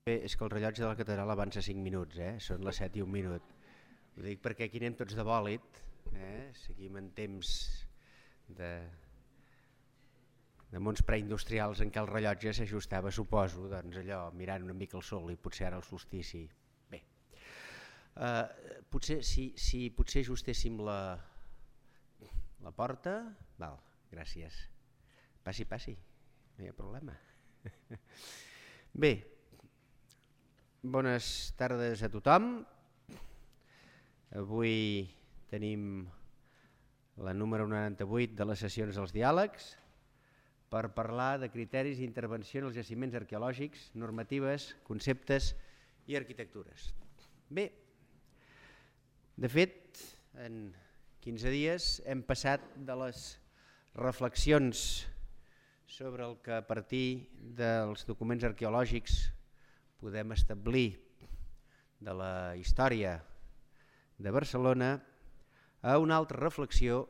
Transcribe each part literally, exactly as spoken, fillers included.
Bé, és que el rellotge de la catedral avança cinc minuts, eh? Són les set i un minut. Ho dic perquè aquí anem tots de bòlit, eh? Seguim en temps de, de mons preindustrials en què el rellotge s'ajustava, suposo, doncs allò, mirant una mica el sol i potser ara el solstici. Bé, uh, potser, si, si potser ajustéssim la, la porta, val, gràcies. Passi, passi, no hi ha problema. Bé, bones tardes a tothom. Avui tenim la número noranta-vuit de les sessions dels diàlegs per parlar de criteris d'intervenció en els jaciments arqueològics, normatives, conceptes i arquitectures. Bé, de fet, en quinze dies hem passat de les reflexions sobre el que a partir dels documents arqueològics podem establir de la història de Barcelona a una altra reflexió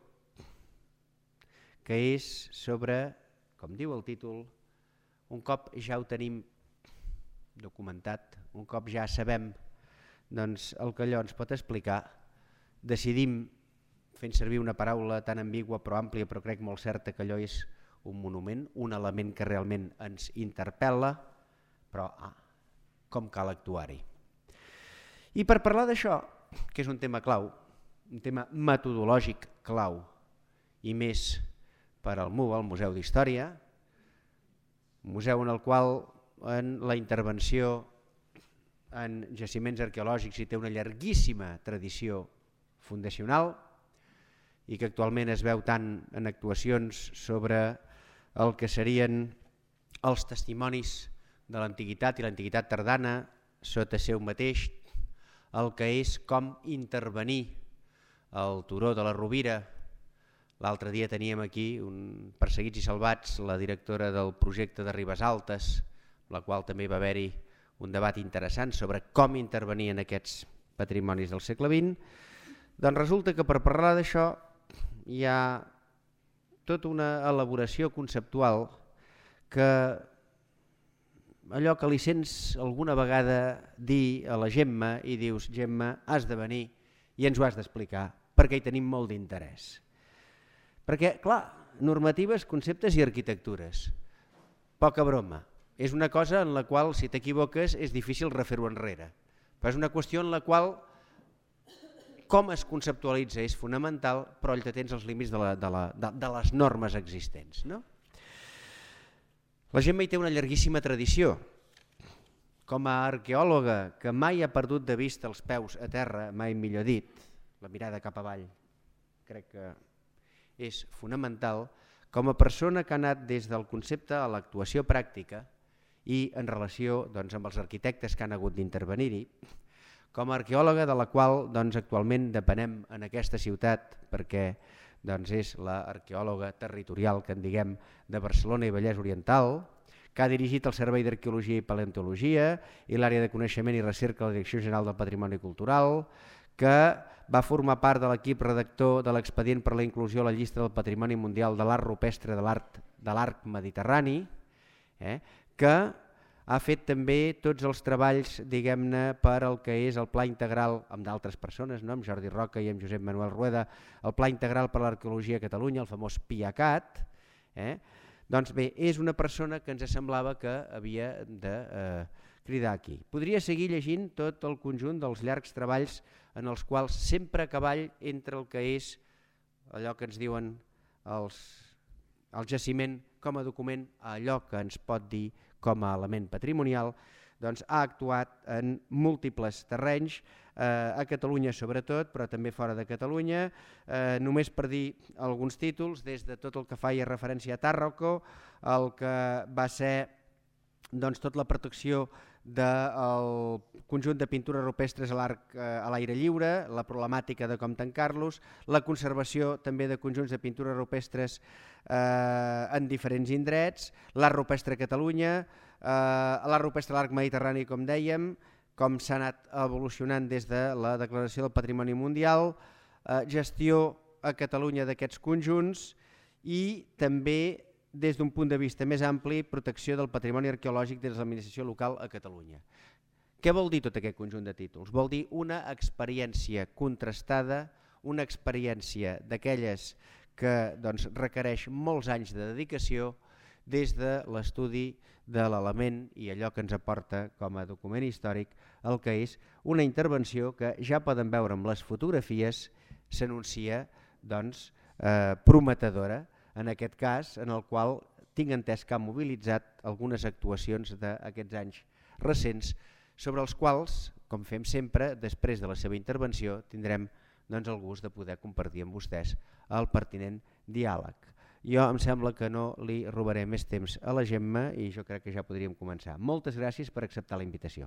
que és sobre, com diu el títol, un cop ja ho tenim documentat, un cop ja sabem doncs, el que allò ens pot explicar, decidim, fent servir una paraula tan ambigua però àmplia però crec molt certa, que allò és un monument, un element que realment ens interpel·la, però ah, com cal actuar-hi. I per parlar d'això, que és un tema clau, un tema metodològic clau, i més per al M U, el Museu d'Història, un museu en el qual en la intervenció en jaciments arqueològics hi té una llarguíssima tradició fundacional i que actualment es veu tant en actuacions sobre el que serien els testimonis de l'antiguitat i l'antiguitat tardana sota seu mateix, el que és com intervenir al turó de la Rovira. L'altre dia teníem aquí un Perseguits i Salvats, la directora del projecte de Ribes Altes, la qual també va haver-hi un debat interessant sobre com intervenir en aquests patrimonis del segle vint. Doncs resulta que per parlar d'això hi ha tota una elaboració conceptual que allò que li sents alguna vegada dir a la Gemma i dius, Gemma, has de venir i ens ho has d'explicar perquè hi tenim molt d'interès. Perquè, clar, normatives, conceptes i arquitectures, poca broma. És una cosa en la qual, si t'equivoques, és difícil refer-ho enrere. Però és una qüestió en la qual com es conceptualitza és fonamental, però ell te tens els límits de, la, de, la, de, de les normes existents. No? La Gemma hi té una llarguíssima tradició. Com a arqueòloga que mai ha perdut de vista els peus a terra, mai millor dit, la mirada cap avall, crec que és fonamental, com a persona que ha anat des del concepte a l'actuació pràctica i en relació doncs, amb els arquitectes que han hagut d'intervenir-hi, com a arqueòloga de la qual doncs, actualment depenem en aquesta ciutat perquè doncs, és l'arqueòloga territorial que en diguem de Barcelona i Vallès Oriental, que ha dirigit el Servei d'Arqueologia i Paleontologia i l'àrea de coneixement i recerca a la Direcció General del Patrimoni Cultural, que va formar part de l'equip redactor de l'expedient per la inclusió a la llista del Patrimoni Mundial de l'Art Rupestre de l'Arc Mediterrani, eh, que ha fet també tots els treballs, diguem-ne, per al que és el Pla Integral, amb d'altres persones, no? Amb Jordi Roca i amb Josep Manuel Rueda, el Pla Integral per a l'Arqueologia a Catalunya, el famós PIACAT. Eh? Doncs bé, és una persona que ens semblava que havia de eh, cridar aquí. Podria seguir llegint tot el conjunt dels llargs treballs en els quals sempre a cavall entre el que és allò que ens diuen els, el jaciment com a document, allò que ens pot dir com a element patrimonial, doncs ha actuat en múltiples terrenys, eh, a Catalunya sobretot, però també fora de Catalunya, eh, només per dir alguns títols, des de tot el que feia referència a Tàrraco, el que va ser doncs, tot la protecció del conjunt de pintures rupestres a l'arc eh, a l'aire lliure, la problemàtica de com tancar-los, la conservació també de conjunts de pintures rupestres eh, en diferents indrets, l'art rupestre a Catalunya, eh, l'art rupestre a l'arc mediterrani, com dèiem, com s'ha anat evolucionant des de la Declaració del Patrimoni Mundial, eh, gestió a Catalunya d'aquests conjunts i també des d'un punt de vista més ampli, protecció del patrimoni arqueològic de l'administració local a Catalunya. Què vol dir tot aquest conjunt de títols? Vol dir una experiència contrastada, una experiència d'aquelles que doncs, requereix molts anys de dedicació des de l'estudi de l'element i allò que ens aporta com a document històric el que és una intervenció que ja poden veure amb les fotografies s'anuncia doncs, eh, prometedora, en aquest cas en el qual tinc entès que ha mobilitzat algunes actuacions d'aquests anys recents sobre els quals, com fem sempre, després de la seva intervenció tindrem doncs, el gust de poder compartir amb vostès el pertinent diàleg. Jo em sembla que no li robaré més temps a la Gemma i jo crec que ja podríem començar. Moltes gràcies per acceptar la invitació.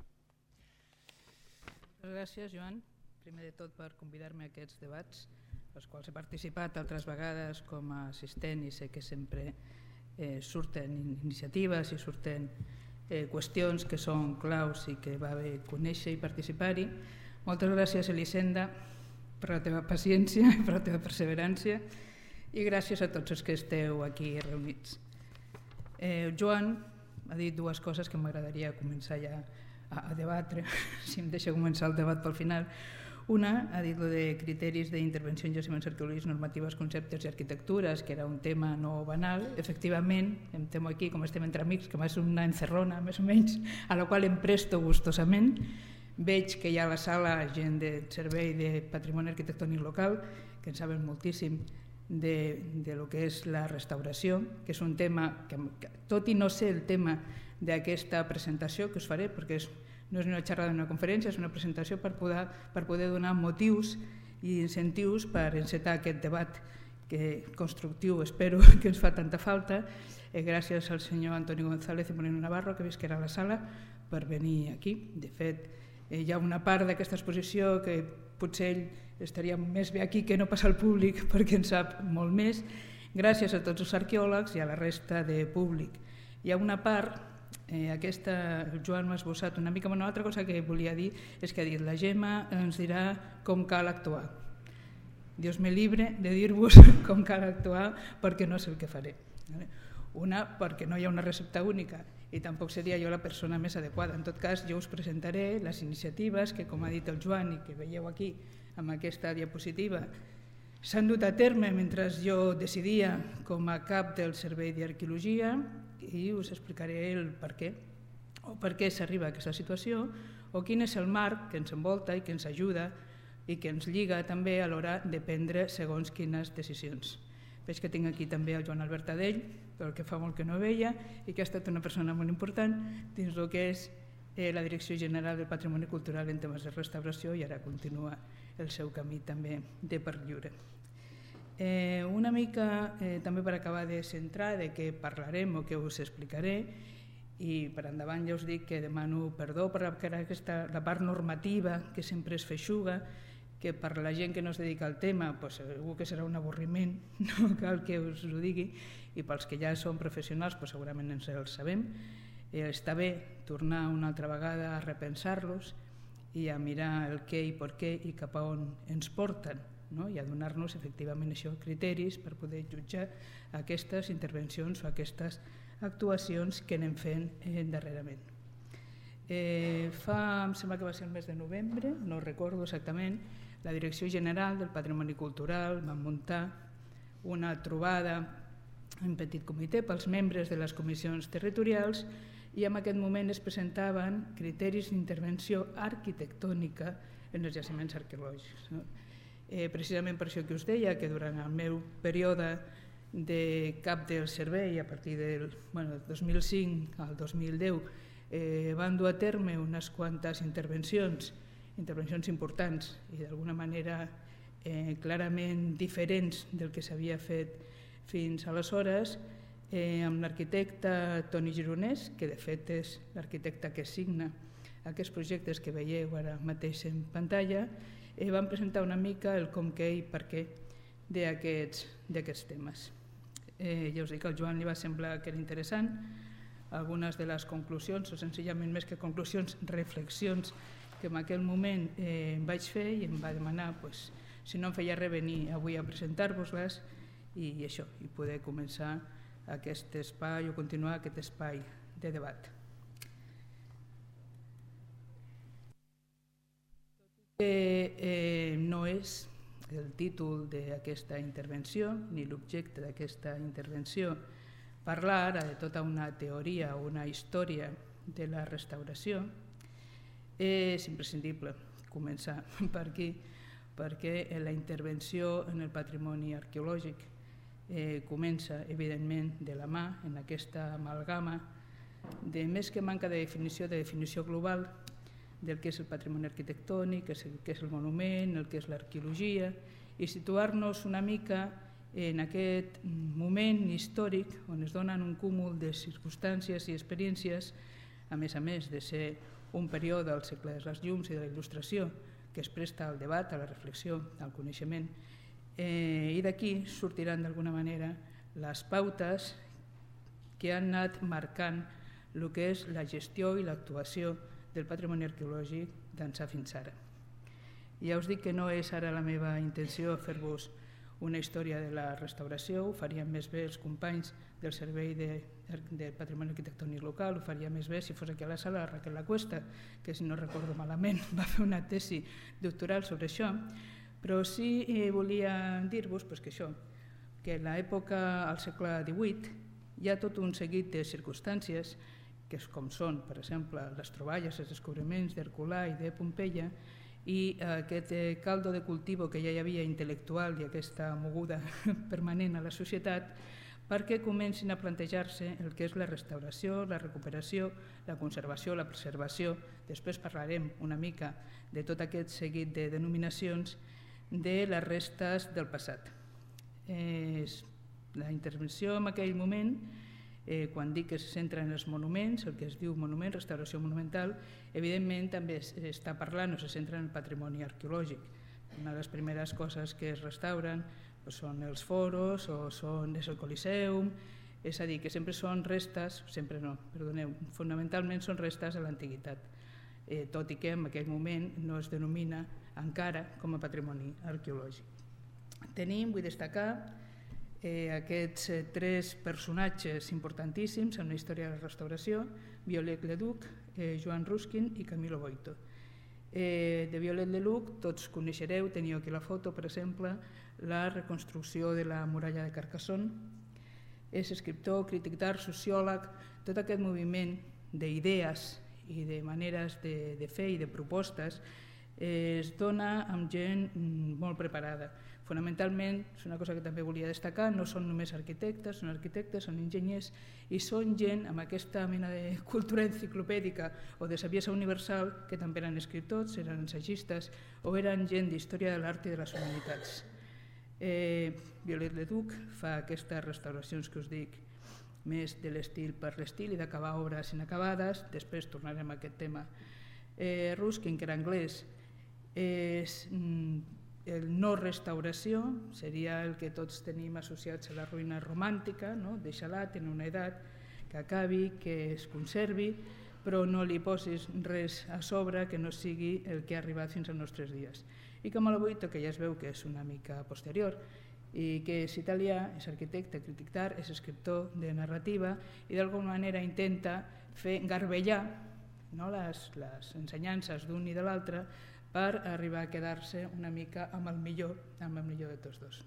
Moltes gràcies, Joan, primer de tot per convidar-me a aquests debats, als quals he participat altres vegades com a assistent i sé que sempre eh, surten iniciatives i surten eh, qüestions que són claus i que va bé conèixer i participar-hi. Moltes gràcies, Elisenda, per la teva paciència i per la teva perseverància i gràcies a tots els que esteu aquí reunits. Eh, Joan ha dit dues coses que m'agradaria començar ja a, a debatre, si em deixa començar el debat pel final. Una, ha dit lo de criteris d'intervenció en jaciments arqueològics, normatives, conceptes i arquitectures, que era un tema no banal. Efectivament, em temo aquí, com estem entre amics, que és una encerrona, més o menys, a la qual em presto gustosament. Veig que hi ha a la sala gent del Servei de Patrimoni Arquitectònic Local, que en saben moltíssim de, de lo que és la restauració, que és un tema que, tot i no ser el tema d'aquesta presentació que us faré, perquè és, no és una xerrada d'una conferència, és una presentació per poder, per poder donar motius i incentius per encetar aquest debat que constructiu espero que ens fa tanta falta. Eh, gràcies al senyor Antoni González i Moreno Navarro, que veig que era a la sala, per venir aquí. De fet, eh, hi ha una part d'aquesta exposició que potser ell estaria més bé aquí que no pas al públic perquè en sap molt més. Gràcies a tots els arqueòlegs i a la resta de públic. Hi ha una part, eh, aquesta el Joan m'ha esbossat una mica, una altra cosa que volia dir és que ha dit la Gemma ens dirà com cal actuar. Dios me libre de dir-vos com cal actuar perquè no sé el que faré. Una, perquè no hi ha una recepta única i tampoc seria jo la persona més adequada. En tot cas, jo us presentaré les iniciatives que, com ha dit el Joan i que veieu aquí amb aquesta diapositiva, s'han dut a terme mentre jo decidia com a cap del Servei d'Arqueologia i us explicaré el per què, o per què s'arriba a aquesta situació, o quin és el marc que ens envolta i que ens ajuda i que ens lliga també a l'hora de prendre segons quines decisions. Veig que tinc aquí també el Joan Albert Adell, pel que fa molt que no veia, i que ha estat una persona molt important dins el que és eh, la Direcció General del Patrimoni Cultural en temes de restauració i ara continua el seu camí també de per lliure. Eh, una mica eh, també per acabar de centrar de què parlarem o què us explicaré i per endavant ja us dic que demano perdó per aquesta, la part normativa que sempre es feixuga, que per la gent que no es dedica al tema pues, segur que serà un avorriment, no cal que us ho digui, i pels que ja són professionals pues, segurament ens els sabem. Eh, està bé tornar una altra vegada a repensar-los i a mirar el què i per què i cap a on ens porten, no? I a donar-nos efectivament això, criteris per poder jutjar aquestes intervencions o aquestes actuacions que anem fent eh, darrerament. Eh, fa, em sembla que va ser el mes de novembre, no recordo exactament, la Direcció General del Patrimoni Cultural va muntar una trobada en petit comitè pels membres de les comissions territorials i en aquest moment es presentaven criteris d'intervenció arquitectònica en els jaciments arqueològics. No? Eh, precisament per això que us deia que durant el meu període de cap del servei a partir del bueno, dos mil cinc al dos mil deu eh, van dur a terme unes quantes intervencions, intervencions importants i d'alguna manera eh, clarament diferents del que s'havia fet fins aleshores, eh, amb l'arquitecte Toni Gironès, que de fet és l'arquitecte que signa aquests projectes que veieu ara mateix en pantalla, eh, van presentar una mica el com, què i per què d'aquests temes. Eh, ja us dic que al Joan li va semblar que era interessant, algunes de les conclusions, o senzillament més que conclusions, reflexions que en aquell moment eh, em vaig fer i em va demanar pues, si no em feia res venir avui a presentar-vos-les i això, i poder començar aquest espai o continuar aquest espai de debat. Eh, no és el títol d'aquesta intervenció ni l'objecte d'aquesta intervenció parlar ara de tota una teoria o una història de la restauració. És imprescindible començar per aquí perquè la intervenció en el patrimoni arqueològic eh, comença evidentment de la mà en aquesta amalgama de més que manca de definició, de definició global del que és el patrimoni arquitectònic, el que és el monument, el que és l'arqueologia, i situar-nos una mica en aquest moment històric on es donen un cúmul de circumstàncies i experiències, a més a més de ser un període al segle de les llums i de la il·lustració que es presta al debat, a la reflexió, al coneixement, eh, i d'aquí sortiran d'alguna manera les pautes que han anat marcant el que és la gestió i l'actuació del patrimoni arqueològic d'ençà fins ara. Ja us dic que no és ara la meva intenció fer-vos una història de la restauració, ho farien més bé els companys del Servei de, de Patrimoni Arquitectònic Local, ho faria més bé si fos aquí a la sala Raquel Lacuesta, que si no recordo malament va fer una tesi doctoral sobre això, però sí eh, volia dir-vos pues, que això, que en l'època al segle divuit hi ha tot un seguit de circumstàncies que és com són, per exemple, les troballes, els descobriments d'Herculà i de Pompeia, i aquest caldo de cultivo que ja hi havia intel·lectual i aquesta moguda permanent a la societat perquè comencin a plantejar-se el que és la restauració, la recuperació, la conservació, la preservació. Després parlarem una mica de tot aquest seguit de denominacions de les restes del passat. Eh, la intervenció en aquell moment, Eh, quan dic que se centra en els monuments, el que es diu monument, restauració monumental, evidentment també està parlant o se centra en el patrimoni arqueològic. Una de les primeres coses que es restauren doncs són els foros o són, és el Coliseum, és a dir, que sempre són restes, sempre no, perdoneu, fonamentalment són restes de l'antiguitat, eh, tot i que en aquell moment no es denomina encara com a patrimoni arqueològic. Tenim, vull destacar, Eh, aquests eh, tres personatges importantíssims en la història de la restauració, Viollet-le-Duc, eh, Joan Ruskin i Camilo Boito. Eh, de Viollet-le-Duc tots coneixereu, teniu aquí la foto, per exemple, la reconstrucció de la muralla de Carcassonne. És escriptor, crític d'art, sociòleg, tot aquest moviment d'idees i de maneres de, de fer i de propostes eh, es dona amb gent molt preparada. Fonamentalment, és una cosa que també volia destacar, no són només arquitectes, són arquitectes, són enginyers i són gent amb aquesta mena de cultura enciclopèdica o de saviesa universal que també eren escriptors, eren ensagistes o eren gent d'història de l'art i de les humanitats. Eh, Viollet-le-Duc fa aquestes restauracions que us dic més de l'estil per l'estil i d'acabar obres inacabades, després tornarem a aquest tema. Eh, Ruskin, que era anglès, és... Mm, el no restauració seria el que tots tenim associats a la ruïna romàntica, no? Deixa-la, tenir una edat, que acabi, que es conservi, però no li posis res a sobre que no sigui el que ha arribat fins als nostres dies. I Camilo Boito, que ja es veu que és una mica posterior, i que és italià, és arquitecte, crític d'art, és escriptor de narrativa i d'alguna manera intenta fer garbellar, no? les, les ensenyances d'un i de l'altre per arribar a quedar-se una mica amb el millor, amb el millor de tots dos.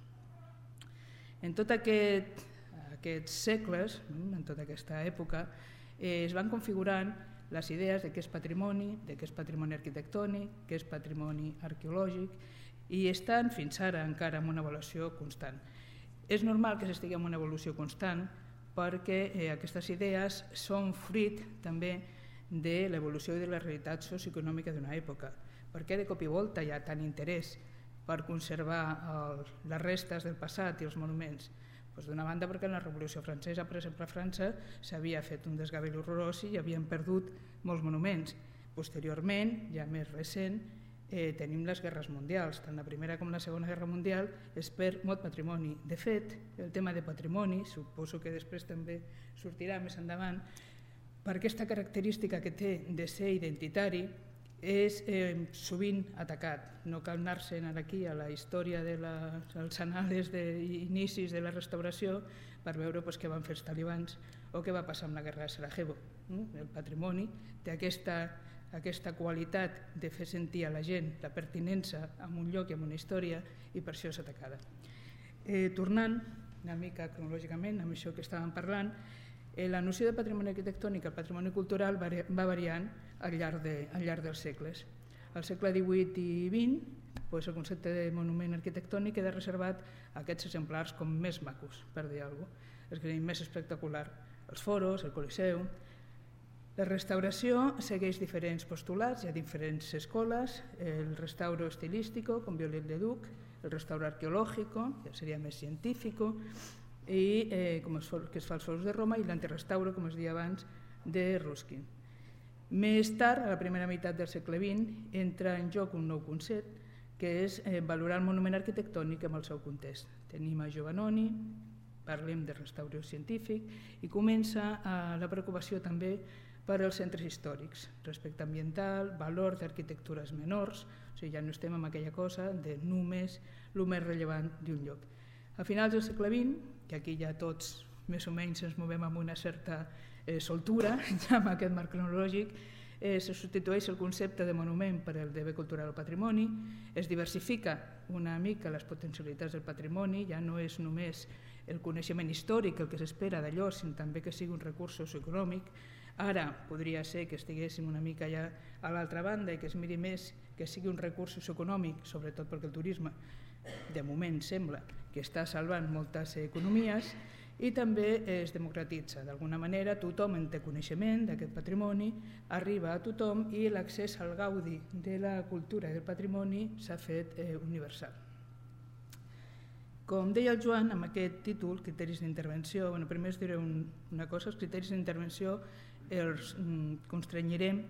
En tot aquest, aquests segles, en tota aquesta època, eh, es van configurant les idees de què és patrimoni, de què és patrimoni arquitectònic, què és patrimoni arqueològic, i estan fins ara encara en una evolució constant. És normal que s'estigui en una evolució constant perquè eh, aquestes idees són fruit també de l'evolució i de la realitat socioeconòmica d'una època. Per què de cop i volta hi ha tant interès per conservar el, les restes del passat i els monuments? Pues d'una banda perquè en la Revolució Francesa, per exemple a França, s'havia fet un desgavell horrorós i havien perdut molts monuments. Posteriorment, ja més recent, eh, tenim les guerres mundials, tant la Primera com la Segona Guerra Mundial es perd molt patrimoni. De fet, el tema de patrimoni, suposo que després també sortirà més endavant, per aquesta característica que té de ser identitari, és eh, sovint atacat. No cal anar-se'n aquí a la història dels anales d'inicis de la restauració per veure pues, què van fer els talibans o què va passar amb la guerra de Sarajevo. El patrimoni té aquesta, aquesta qualitat de fer sentir a la gent la pertinença en un lloc i en una història, i per això és atacada. Eh, tornant una mica cronològicament amb això que estàvem parlant, eh, la noció de patrimoni arquitectònic, el patrimoni cultural va variant al llarg, de, al llarg dels segles. Al segle divuit i vint, pues, el concepte de monument arquitectònic queda reservat a aquests exemplars com més macos, per dir alguna cosa, els que tenim més espectacular, els foros, el Coliseu. La restauració segueix diferents postulats, hi ha diferents escoles, el restauro estilístico, com Viollet-le-Duc, el restauro arqueológico, que seria més científic, i eh, com es, que es fa als foros de Roma, i l'antirestauro, com es deia abans, de Ruskin. Més tard, a la primera meitat del segle vint, entra en joc un nou concepte, que és eh, valorar el monument arquitectònic amb el seu context. Tenim a Giovannoni, parlem de restauració científic, i comença eh, la preocupació també per als centres històrics, respecte ambiental, valor d'arquitectures menors, o sigui, ja no estem en aquella cosa de només el més rellevant d'un lloc. A finals del segle vint, que aquí ja tots més o menys ens movem amb una certa eh, soltura, ja amb aquest marc cronològic, eh, se substitueix el concepte de monument per el de bé cultural o patrimoni, es diversifica una mica les potencialitats del patrimoni, ja no és només el coneixement històric el que s'espera d'allò, sinó també que sigui un recurs socioeconòmic. Ara podria ser que estiguéssim una mica ja a l'altra banda i que es miri més que sigui un recurs socioeconòmic, sobretot perquè el turisme de moment sembla que està salvant moltes economies, i també es democratitza. D'alguna manera tothom en té coneixement d'aquest patrimoni, arriba a tothom i l'accés al gaudi de la cultura i del patrimoni s'ha fet eh, universal. Com deia el Joan, amb aquest títol, criteris d'intervenció, bueno, primer us diré un, una cosa, els criteris d'intervenció els mm, constrenyirem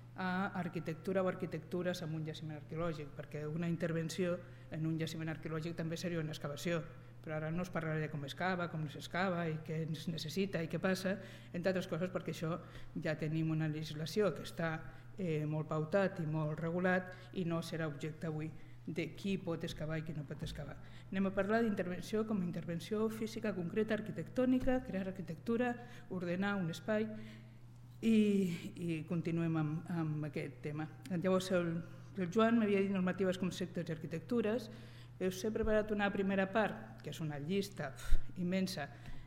a arquitectura o arquitectures en un jaciment arqueològic, perquè una intervenció en un jaciment arqueològic també seria una excavació, però ara no us parlaré de com es cava, com s'excava i què es necessita i què passa, entre altres coses perquè això ja tenim una legislació que està eh, molt pautat i molt regulat i no serà objecte avui de qui pot excavar i qui no pot excavar. Anem a parlar d'intervenció com a intervenció física concreta, arquitectònica, crear arquitectura, ordenar un espai, i, i continuem amb, amb aquest tema. Llavors el, el Joan m'havia dit normatives, conceptes i arquitectures. Us he preparat una primera part, que és una llista immensa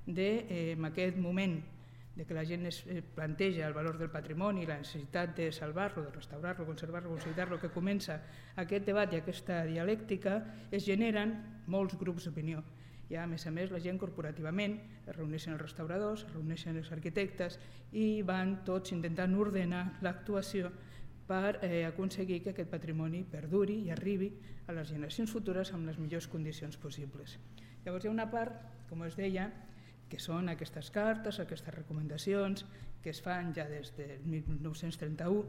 d'aquest eh, moment de que la gent es planteja el valor del patrimoni, la necessitat de salvar-lo, de restaurar-lo, conservar-lo, consolidar-lo, que comença aquest debat i aquesta dialèctica, es generen molts grups d'opinió. I a més a més la gent corporativament es reuneixen els restauradors, es reuneixen els arquitectes i van tots intentant ordenar l'actuació per eh, aconseguir que aquest patrimoni perduri i arribi a les generacions futures amb les millors condicions possibles. Llavors hi ha una part, com us deia, que són aquestes cartes, aquestes recomanacions que es fan ja des del mil nou-cents trenta-u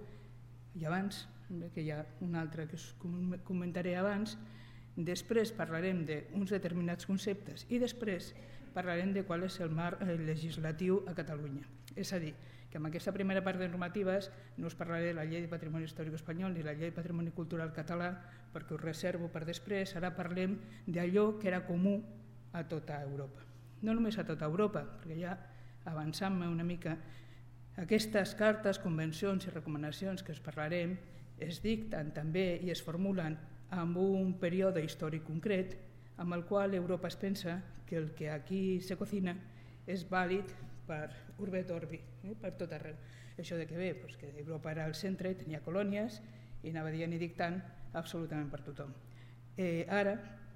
i abans, que hi ha una altra que us comentaré abans. Després parlarem d'uns determinats conceptes i després parlarem de qual és el marc legislatiu a Catalunya. És a dir, que en aquesta primera part de normatives no us parlaré de la llei de patrimoni històric espanyol ni la llei de patrimoni cultural català perquè us reservo per després. Ara parlem d'allò que era comú a tota Europa. No només a tota Europa, perquè ja avançant una mica, aquestes cartes, convencions i recomanacions que us parlarem es dicten també i es formulen amb un període històric concret amb el qual Europa es pensa que el que aquí se cocina és vàlid per urbe et orbi, eh, per tot arreu. Això de què ve? Pues que Europa era al centre, tenia colònies i anava dient i dictant absolutament per tothom. Eh, ara,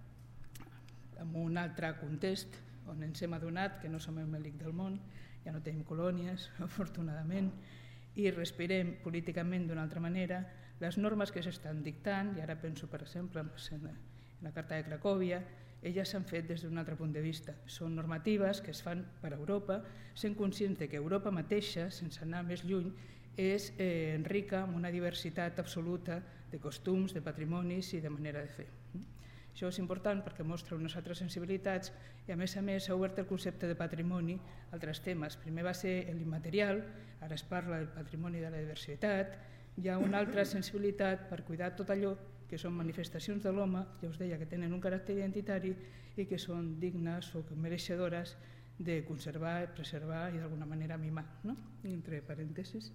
en un altre context on ens hem adonat que no som el melic del món, ja no tenim colònies, afortunadament, i respirem políticament d'una altra manera, les normes que s'estan dictant, i ara penso per exemple en la Carta de Cracòvia, elles s'han fet des d'un altre punt de vista. Són normatives que es fan per Europa, sent conscients que Europa mateixa, sense anar més lluny, és eh, rica amb una diversitat absoluta de costums, de patrimonis i de manera de fer. Això és important perquè mostra unes altres sensibilitats i a més a més s'ha obert el concepte de patrimoni a altres temes. Primer va ser l'immaterial, ara es parla del patrimoni de la diversitat, Hi ha una altra sensibilitat per cuidar tot allò que són manifestacions de l'home, ja us deia que tenen un caràcter identitari i que són dignes o mereixedores de conservar, preservar i d'alguna manera mimar, no? Entre parèntesis.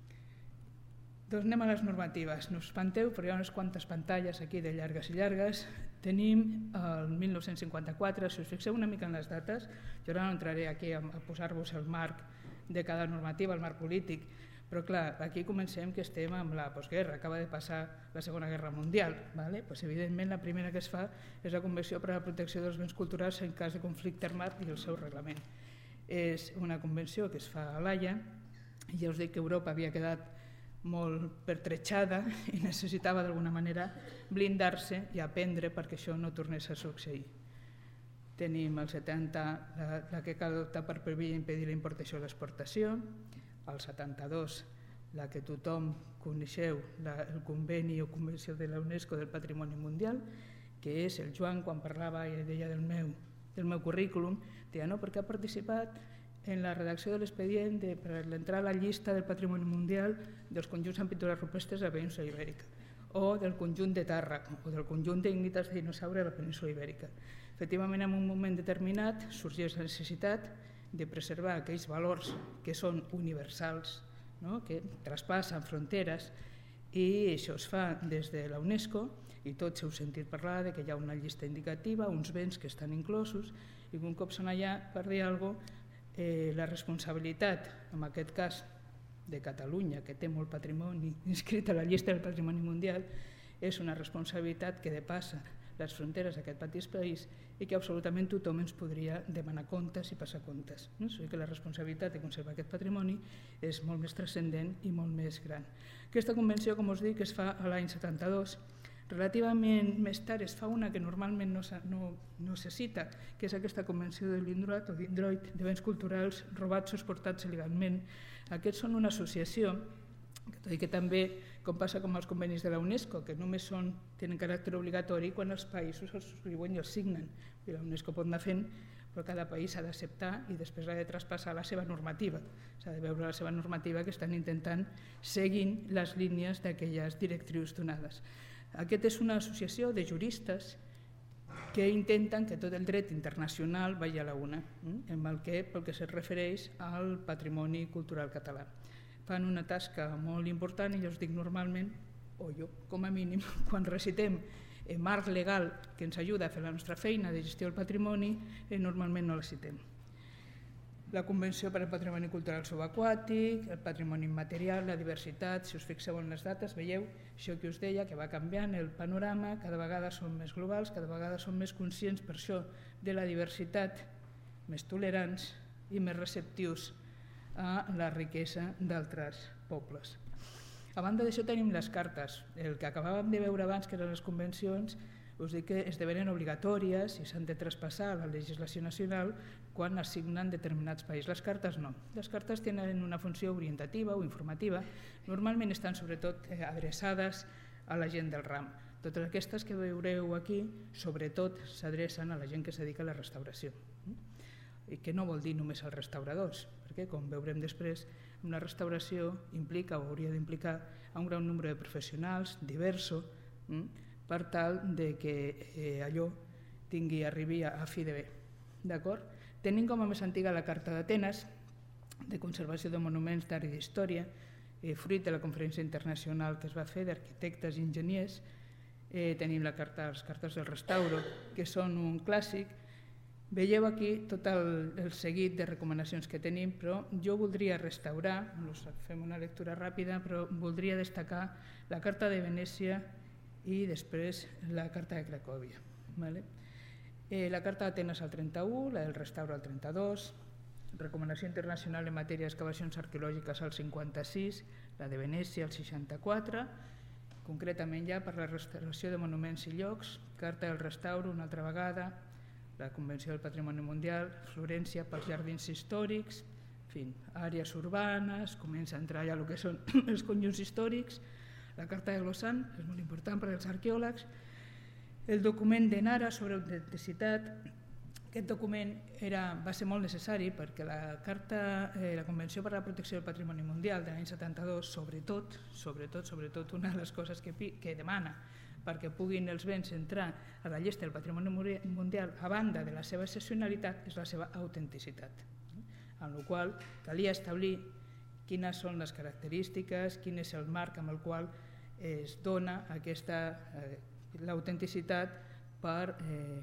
Doncs anem a les normatives. No us espanteu, però hi ha unes quantes pantalles aquí de llargues i llargues. Tenim el mil nou-cents cinquanta-quatre, si us fixeu una mica en les dates, jo ara no entraré aquí a posar-vos el marc de cada normativa, el marc polític, però clar, aquí comencem que estem amb la postguerra, acaba de passar la Segona Guerra Mundial. Vale? Pues, evidentment, la primera que es fa és la Convenció per a la Protecció dels Béns Culturals en cas de conflicte armat i el seu reglament. És una convenció que es fa a l'Haia, i ja us dic que Europa havia quedat molt pertrechada i necessitava d'alguna manera blindar-se i aprendre perquè això no tornés a succeir. Tenim el setanta, la, la que cal adoptar per prohibir i impedir la importació i l'exportació, el setanta-dos, la que tothom coneixeu, la, el conveni o convenció de la UNESCO del Patrimoni Mundial, que és el Joan, quan parlava i deia del meu, del meu currículum, deia no, perquè ha participat en la redacció de l'expedient de, per entrar a la llista del Patrimoni Mundial dels conjunts amb pintures rupestres a la península Ibèrica, o del conjunt de Tàrrega, o del conjunt d'ignitats de dinosaure a la península Ibèrica. Efectivament, en un moment determinat sorgeix la necessitat de preservar aquells valors que són universals, no? Que traspassen fronteres, i això es fa des de la UNESCO, i tots heu sentit parlar de que hi ha una llista indicativa, uns béns que estan inclosos, i un cop són allà, per dir alguna cosa, Eh, la responsabilitat, en aquest cas de Catalunya, que té molt patrimoni inscrit a la llista del Patrimoni Mundial, és una responsabilitat que depassa les fronteres d'aquest petit país i que absolutament tothom ens podria demanar comptes i passar comptes. No? O sigui que la responsabilitat de conservar aquest patrimoni és molt més transcendent i molt més gran. Aquesta convenció, com us dic, es fa a l'any setanta-dos. Relativament més tard es fa una que normalment no, no, no se cita, que és aquesta convenció de l'Indroit o d'Indroit de béns culturals robats o exportats il·legalment. Aquests són una associació, tot i que també, com passa com els convenis de la UNESCO, que només són, tenen caràcter obligatori quan els països els subscriuen i els signen. I la UNESCO pot anar fent, però cada país s'ha d'acceptar i després ha de traspassar la seva normativa. S'ha de veure la seva normativa que estan intentant seguint les línies d'aquelles directrius donades. Aquest és una associació de juristes que intenten que tot el dret internacional vagi a la una, en el que, pel que se refereix al patrimoni cultural català. Fan una tasca molt important i jo us dic normalment, o jo com a mínim, quan recitem el marc legal que ens ajuda a fer la nostra feina de gestió del patrimoni, normalment no la citem. La Convenció per al Patrimoni Cultural Subaquàtic, el patrimoni immaterial, la diversitat, si us fixeu en les dates, veieu això que us deia, que va canviant el panorama, cada vegada som més globals, cada vegada som més conscients per això de la diversitat, més tolerants i més receptius a la riquesa d'altres pobles. A banda d'això tenim les cartes. El que acabàvem de veure abans, que eren les convencions, us dic que esdevenen obligatòries i s'han de traspassar a la legislació nacional quan es signen determinats països. Les cartes no. Les cartes tenen una funció orientativa o informativa. Normalment estan sobretot adreçades a la gent del ram. Totes aquestes que veureu aquí, sobretot s'adrecen a la gent que es dedica a la restauració. I que no vol dir només als restauradors, perquè, com veurem després, una restauració implica o hauria d'implicar un gran nombre de professionals, diversos, per tal de que eh, allò tingui, arribi a, a fi de bé. D'acord? Tenim com a més antiga la Carta d'Atenes, de conservació de monuments d'art i d'història, eh, fruit de la conferència internacional que es va fer d'arquitectes i enginyers. Eh, tenim la carta, les cartes del restauro, que són un clàssic. Veieu aquí tot el, el seguit de recomanacions que tenim, però jo voldria restaurar, fem una lectura ràpida, però voldria destacar la Carta de Venècia i després la Carta de Cracòvia. Vale? Eh, la Carta d'Atenes al trenta-u, la del Restauro al trenta-dos, Recomanació Internacional en Matèria d'Excavacions Arqueològiques al cinquanta-sis, la de Venècia al seixanta-quatre, concretament ja per la restauració de monuments i llocs, Carta del Restauro una altra vegada, la Convenció del Patrimoni Mundial, Florència pels jardins històrics, en fi, àrees urbanes, comença a entrar ja el que són els conjunts històrics, la Carta de Lausanne, és molt important per als arqueòlegs, el document de Nara sobre autenticitat, Aquest document era, va ser molt necessari perquè la, carta, eh, la Convenció per a la Protecció del Patrimoni Mundial de l'any setanta-dos, sobretot, sobretot, sobretot una de les coses que, que demana perquè puguin els béns entrar a la llista del patrimoni mundial a banda de la seva excepcionalitat és la seva autenticitat. Amb la qual calia establir quines són les característiques, quin és el marc amb el qual es dona aquesta eh, l'autenticitat per eh,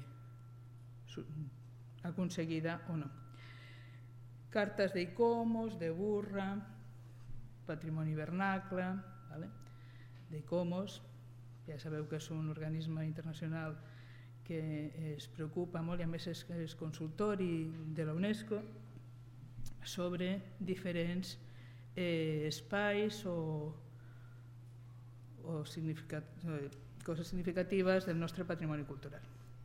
aconseguida o no. Cartes d'Icomos, de Burra, Patrimoni Vernacle, ¿vale? D'Icomos, ja sabeu que és un organisme internacional que es preocupa molt i a més és, és consultori de la UNESCO sobre diferents eh, espais o, o significat, eh, coses significatives del nostre patrimoni cultural.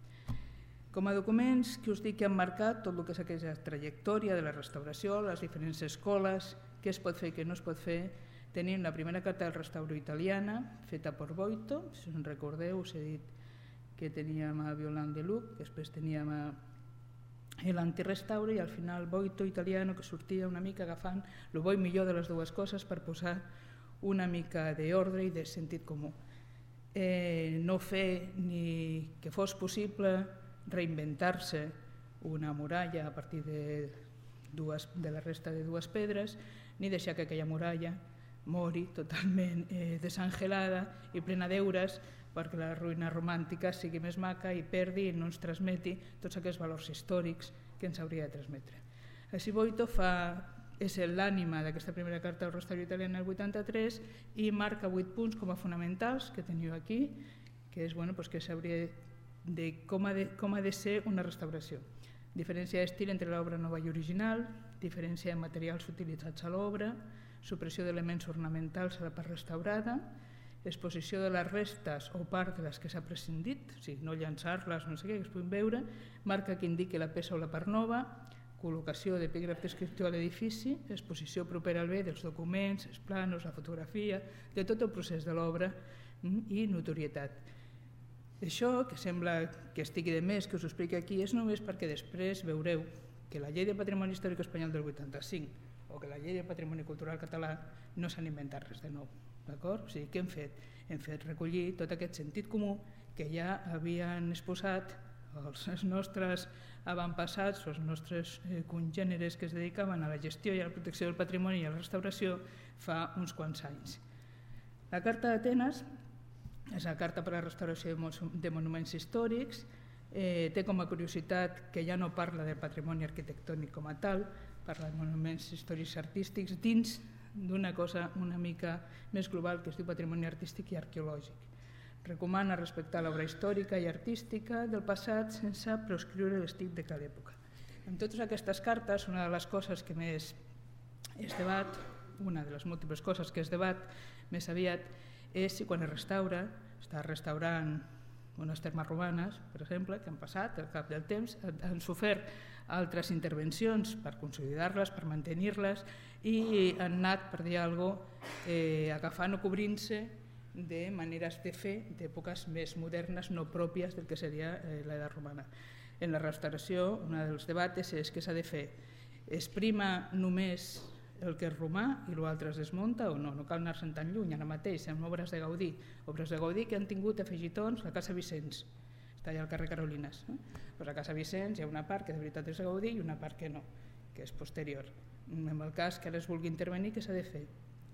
Com a documents que us dic que han marcat tot el que és aquesta trajectòria de la restauració, les diferents escoles, què es pot fer i què no es pot fer, tenim la primera carta del restauro italiana, feta per Boito, si us en recordeu, us he dit que teníem a Violant de Luc, després teníem a l'antirestauro i al final Boito italiano, que sortia una mica agafant el bo i millor de les dues coses per posar una mica d'ordre i de sentit comú. Eh, no fer ni que fos possible reinventar-se una muralla a partir de, dues, de la resta de dues pedres, ni deixar que aquella muralla mori totalment eh, desangelada i plena d'eures perquè la ruïna romàntica sigui més maca i perdi i no ens transmeti tots aquests valors històrics que ens hauria de transmetre. Així Boito fa, és l'ànima d'aquesta primera carta del restauro italiana del vuitanta-tres i marca vuit punts com a fonamentals que teniu aquí, que és bueno, pues que s'hauria de com ha de, com ha de ser una restauració. Diferència d'estil entre l'obra nova i original, diferència de materials utilitzats a l'obra, supressió d'elements ornamentals a la part restaurada, exposició de les restes o part de les que s'ha prescindit, o sigui, no llançar-les, no sé què, que es puguin veure, marca que indiqui la peça o la part nova, col·locació d'epígraf descriptiu a l'edifici, exposició propera al bé dels documents, els planos, la fotografia, de tot el procés de l'obra i notorietat. Això, que sembla que estigui de més, que us ho expliqui aquí, és només perquè després veureu que la Llei de Patrimoni Històric Espanyol del vuitanta-cinc o que la Llei de Patrimoni Cultural Català no s'han inventat res de nou. D'acord? O sigui, què hem fet? Hem fet recollir tot aquest sentit comú que ja havien exposat els nostres avantpassats, els nostres congèneres que es dedicaven a la gestió i a la protecció del patrimoni i a la restauració fa uns quants anys. La Carta d'Atenes és la Carta per a la Restauració de Monuments Històrics, eh, té com a curiositat que ja no parla del patrimoni arquitectònic com a tal, parla de monuments històrics artístics dins d'una cosa una mica més global que es diu patrimoni artístic i arqueològic. Recomana respectar l'obra històrica i artística del passat sense proscriure l'estil de cada època. En totes aquestes cartes, una de les coses que més es debat, una de les múltiples coses que es debat més aviat, és si quan es restaura, està restaurant unes termes romanes, per exemple, que han passat al cap del temps, han sofert altres intervencions per consolidar-les, per mantenir-les i han anat, per dir alguna cosa, eh, agafant o cobrint-se de maneres de fer d'èpoques més modernes, no pròpies del que seria eh, l'edat romana. En la restauració, un dels debats és què s'ha de fer. Es prima només el que és romà i l'altre es desmunta o no, no cal anar-se'n tan lluny, ara mateix, amb obres de Gaudí, obres de Gaudí que han tingut afegitons, la Casa Vicenç, està allà al carrer Carolines. Eh? Pues a Casa Vicenç hi ha una part que de veritat és de Gaudí i una part que no, que és posterior. En el cas que ara es vulgui intervenir, què s'ha de fer?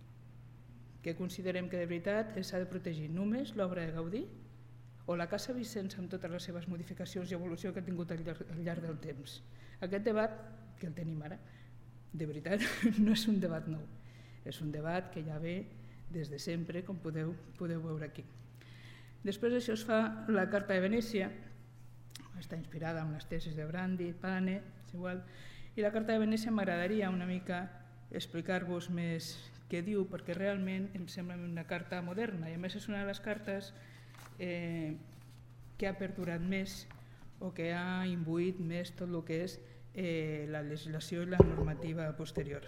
Què considerem que de veritat s'ha de protegir? Només l'obra de Gaudí o la Casa Vicenç amb totes les seves modificacions i evolució que ha tingut al llarg, al llarg del temps? Aquest debat, que el tenim ara, de veritat no és un debat nou, és un debat que ja ve des de sempre, com podeu, podeu veure aquí. Després d'això es fa la Carta de Venècia, està inspirada en les tesis de Brandi, Pane, és igual, i la Carta de Venècia m'agradaria una mica explicar-vos més què diu, perquè realment em sembla una carta moderna i a més és una de les cartes eh, que ha perdurat més o que ha imbuït més tot el que és Eh, la legislació i la normativa posterior.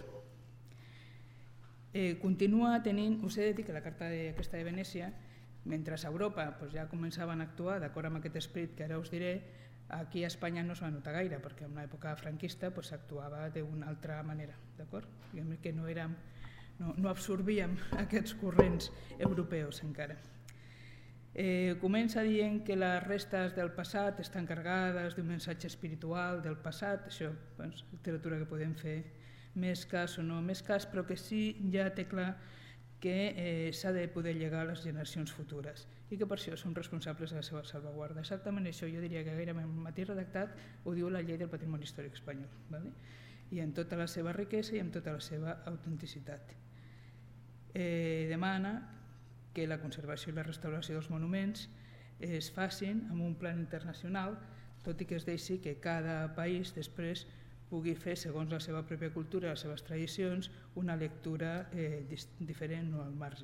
Eh, continua tenint, us he de dir que la Carta de, aquesta de Venècia, mentre a Europa pues, ja començaven a actuar d'acord amb aquest esperit que ara us diré, Aquí a Espanya no es va notar gaire, perquè en l'època franquista s'actuava d'una altra manera, d'acord? Que no, érem, no, no absorbíem aquests corrents europeus encara. Eh, comença dient que les restes del passat estan carregades d'un missatge espiritual del passat, això és literatura que podem fer més cas o no més cas, però que sí ja té clar que eh, s'ha de poder llegar a les generacions futures i que per això són responsables de la seva salvaguarda. Exactament això jo diria que gairebé en el mateix redactat ho diu la llei del patrimoni històric espanyol, ¿vale? I en tota la seva riquesa i en tota la seva autenticitat. Eh, demana que la conservació i la restauració dels monuments es facin amb un plan internacional, tot i que es deixi que cada país després pugui fer, segons la seva pròpia cultura i les seves tradicions, una lectura eh, diferent o al marge.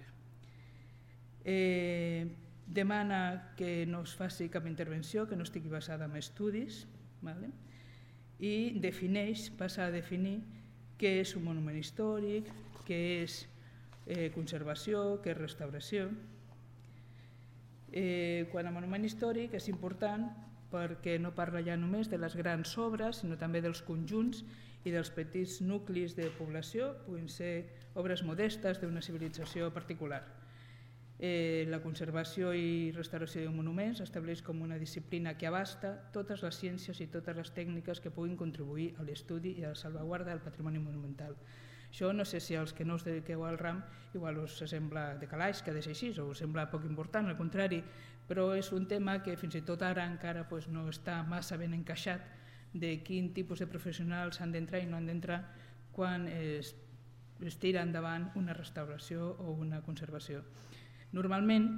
Eh, demana que no es faci cap intervenció que no estigui basada en estudis, ¿vale? I defineix, passa a definir què és un monument històric, què és eh, conservació, què és restauració. Eh, quan a monument històric és important perquè no parla ja només de les grans obres, sinó també dels conjunts i dels petits nuclis de població, puguin ser obres modestes d'una civilització particular. Eh, la conservació i restauració de monuments estableix com una disciplina que abasta totes les ciències i totes les tècniques que puguin contribuir a l'estudi i a la salvaguarda del patrimoni monumental. Això no sé si als que no us dediqueu al ram igual us sembla de calaix que ha de ser així o us sembla poc important, al contrari, però és un tema que fins i tot ara encara pues, no està massa ben encaixat de quin tipus de professionals han d'entrar i no han d'entrar quan es, es tira endavant una restauració o una conservació. Normalment,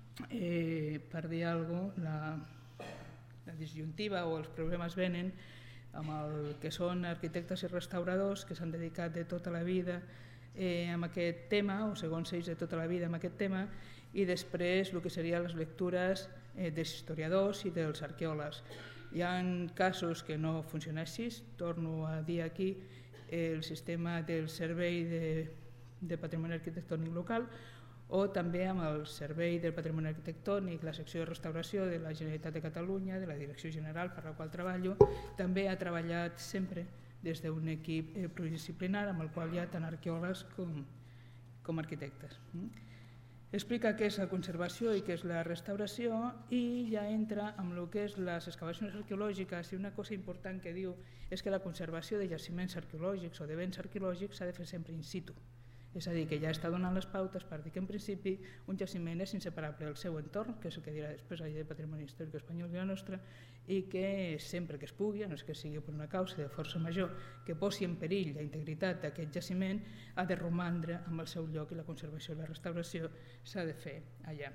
eh, per dir alguna cosa, la, la disjuntiva o els problemes venen amb el que són arquitectes i restauradors que s'han dedicat de tota la vida eh, amb aquest tema, o segons ells de tota la vida amb aquest tema, i després el que serien les lectures eh, dels historiadors i dels arqueòlegs. Hi ha casos que no funciona així, torno a dir aquí el sistema del Servei de, de Patrimoni Arquitectònic Local o també amb el Servei del Patrimoni Arquitectònic, la secció de restauració de la Generalitat de Catalunya, de la Direcció General per la qual treballo, també ha treballat sempre des d'un equip eh, pluridisciplinar amb el qual hi ha tant arqueòlegs com, com arquitectes. Explica què és la conservació i què és la restauració i ja entra amb el que és les excavacions arqueològiques, i una cosa important que diu és que la conservació de jaciments arqueològics o de béns arqueològics s'ha de fer sempre in situ. És a dir, que ja està donant les pautes per dir que en principi un jaciment és inseparable del seu entorn, que és el que dirà després la llei de patrimoni històric espanyol i la nostra, i que sempre que es pugui, no és que sigui per una causa de força major, que posi en perill la integritat d'aquest jaciment, ha de romandre amb el seu lloc i la conservació i la restauració s'ha de fer allà.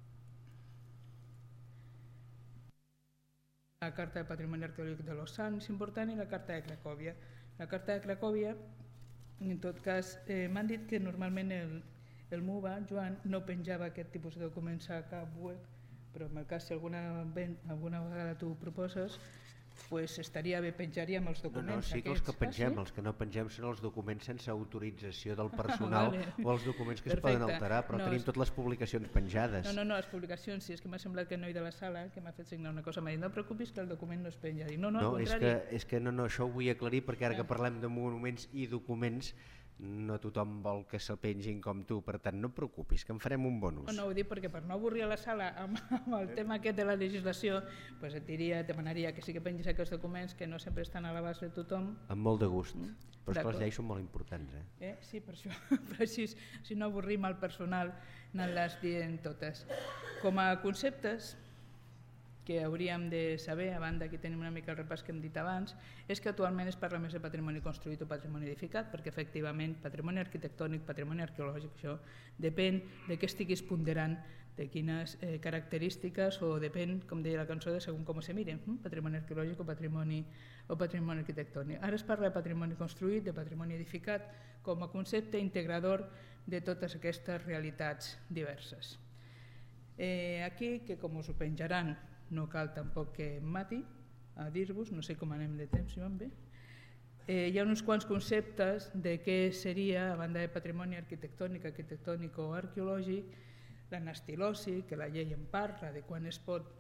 La Carta de Patrimoni Arqueològic de Lausanne és important i la Carta de Cracòvia. La Carta de Cracòvia, en tot cas, eh, m'han dit que normalment el, el MUVA, Joan, no penjava aquest tipus de documents a cap web, però en el cas si alguna, alguna vegada tu proposes, pues estaria bé, penjaríem els documents. No, no, sí que els que pengem, ah, sí? Els que no pengem són els documents sense autorització del personal vale. O els documents que Perfecte. Es poden alterar, però no, tenim totes les publicacions penjades. No, no, no, les publicacions, sí, és que m'ha semblat que el noi de la sala, que m'ha fet signar una cosa, m'ha dit, no preocupis que el document no es penja. Dic, no, no, no, al contrari. És que, és que no, no, això ho vull aclarir perquè ara ja. Que parlem de monuments i documents, no tothom vol que se'l pengin com tu, per tant no et preocupis, que en farem un bon ús. No, no ho dic perquè per no avorrir a la sala amb, amb el tema aquest de la legislació, pues et diria, et demanaria que sí que pengis aquests documents que no sempre estan a l'abast de tothom. Amb molt de gust, mm? Però és que les lleis són molt importants. Eh? Eh? Sí, per això, però així, si no avorrim al personal anant-les dient totes. Com a conceptes que hauríem de saber, a banda que tenim una mica el repàs que hem dit abans, és que actualment es parla més de patrimoni construït o patrimoni edificat, perquè efectivament patrimoni arquitectònic, patrimoni arqueològic, això depèn de què estiguis ponderant, de quines eh, característiques, o depèn, com deia la cançó, de segons com se miren, hm? patrimoni arqueològic o patrimoni, o patrimoni arquitectònic. Ara es parla de patrimoni construït, de patrimoni edificat, com a concepte integrador de totes aquestes realitats diverses. Eh, aquí, que com us ho penjaran, no cal tampoc que em mati a dir-vos, no sé com anem de temps, si van bé. Eh, hi ha uns quants conceptes de què seria, a banda de patrimoni arquitectònic, arquitectònic o arqueològic, l'anastilosi, que la llei en parla, de quan es pot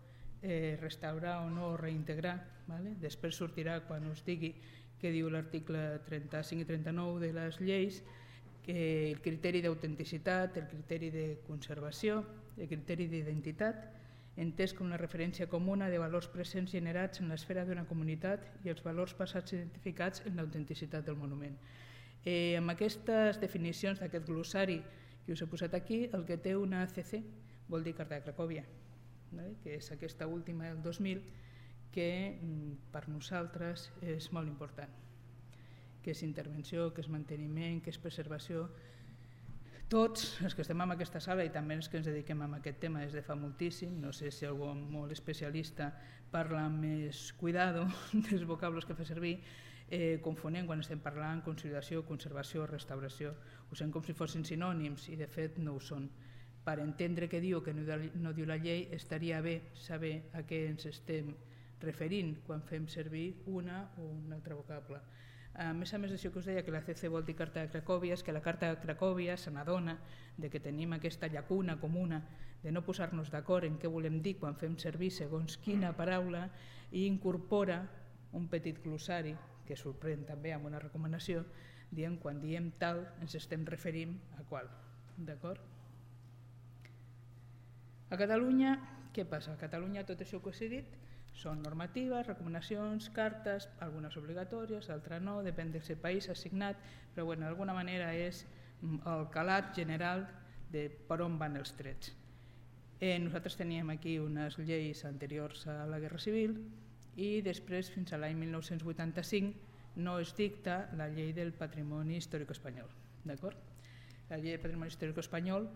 eh, restaurar o no reintegrar. Vale? Després sortirà quan us digui què diu l'article trenta-cinc i trenta-nou de les lleis, que el criteri d'autenticitat, el criteri de conservació, el criteri d'identitat, entès com una referència comuna de valors presents generats en l'esfera d'una comunitat i els valors passats identificats en l'autenticitat del monument. Eh, amb aquestes definicions d'aquest glossari que us he posat aquí, el que té una A C C vol dir Carta de Cracòvia, eh, que és aquesta última del dos mil, que per nosaltres és molt important, que és intervenció, que és manteniment, que és preservació. Tots els que estem en aquesta sala i també els que ens dediquem a aquest tema des de fa moltíssim, no sé si algú molt especialista parla amb més cuidado dels vocablos que fa servir, eh, confonem quan estem parlant consolidació, conservació, restauració, ho sent com si fossin sinònims i de fet no ho són. Per entendre què diu o què no diu la llei estaria bé saber a què ens estem referint quan fem servir una o un altre vocable. A més a més d'això que us deia que la A C C vol dir Carta de Cracòvia, és que la Carta de Cracòvia se n'adona que tenim aquesta llacuna comuna de no posar-nos d'acord en què volem dir quan fem servir segons quina paraula i incorpora un petit glossari que sorprèn també amb una recomanació dient quan diem tal ens estem referint a qual. D'acord? A Catalunya, què passa? A Catalunya tot això que us he dit són normatives, recomanacions, cartes, algunes obligatòries, altres no, depèn del seu país assignat, però bueno, d'alguna manera és el calat general de per on van els trets. Eh, nosaltres teníem aquí unes lleis anteriors a la Guerra Civil i després, fins a l'any mil nou-cents vuitanta-cinc, no es dicta la llei del patrimoni històric espanyol. D'acord? La llei del patrimoni històric espanyol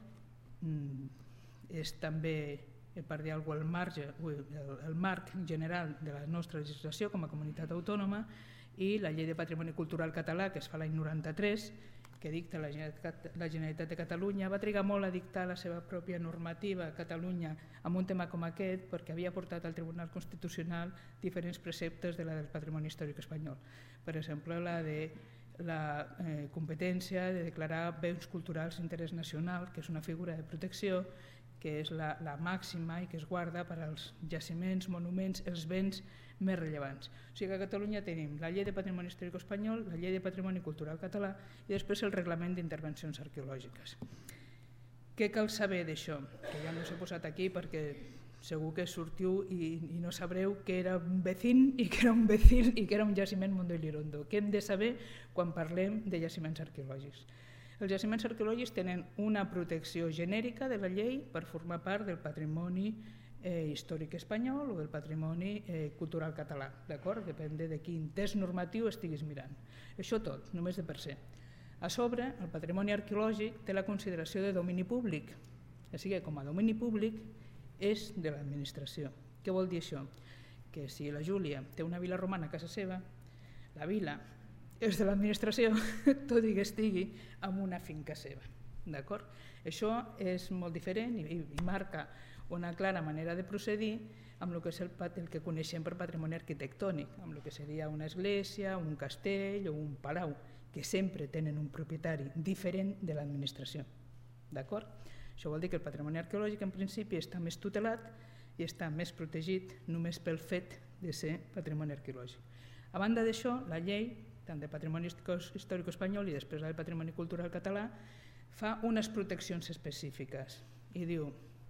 és també, per dir alguna cosa, el marc general de la nostra legislació com a comunitat autònoma i la llei de patrimoni cultural català que es fa l'any noranta-tres, que dicta la Generalitat de Catalunya, va trigar molt a dictar la seva pròpia normativa a Catalunya en un tema com aquest perquè havia portat al Tribunal Constitucional diferents preceptes de la del patrimoni històric espanyol. Per exemple, la de la eh, competència de declarar béns culturals d'interès nacional, que és una figura de protecció que és la, la màxima i que es guarda per als jaciments, monuments, els béns més rellevants. O sigui que a Catalunya tenim la llei de patrimoni històric espanyol, la llei de patrimoni cultural català i després el reglament d'intervencions arqueològiques. Què cal saber d'això? Que ja no s'ha posat aquí perquè segur que sortiu i, i no sabreu que era un vecín i que era un vecín i que era un jaciment Mondo i Lirondo. Què hem de saber quan parlem de jaciments arqueològics? Els jaciments arqueològics tenen una protecció genèrica de la llei per formar part del patrimoni eh, històric espanyol o del patrimoni eh, cultural català, d'acord? Depèn de quin test normatiu estiguis mirant. Això tot, només de per ser. A sobre, el patrimoni arqueològic té la consideració de domini públic, o sigui, com a domini públic és de l'administració. Què vol dir això? Que si la Júlia té una vila romana a casa seva, la vila és de l'administració, tot i que estigui en una finca seva. D'acord? Això és molt diferent i, i marca una clara manera de procedir amb el que és el, el que coneixem per patrimoni arquitectònic, amb el que seria una església, un castell o un palau, que sempre tenen un propietari diferent de l'administració. D'acord? Això vol dir que el patrimoni arqueològic en principi està més tutelat i està més protegit només pel fet de ser patrimoni arqueològic. A banda d'això, la llei tant de patrimoni històric espanyol i després del patrimoni cultural català, fa unes proteccions específiques i diu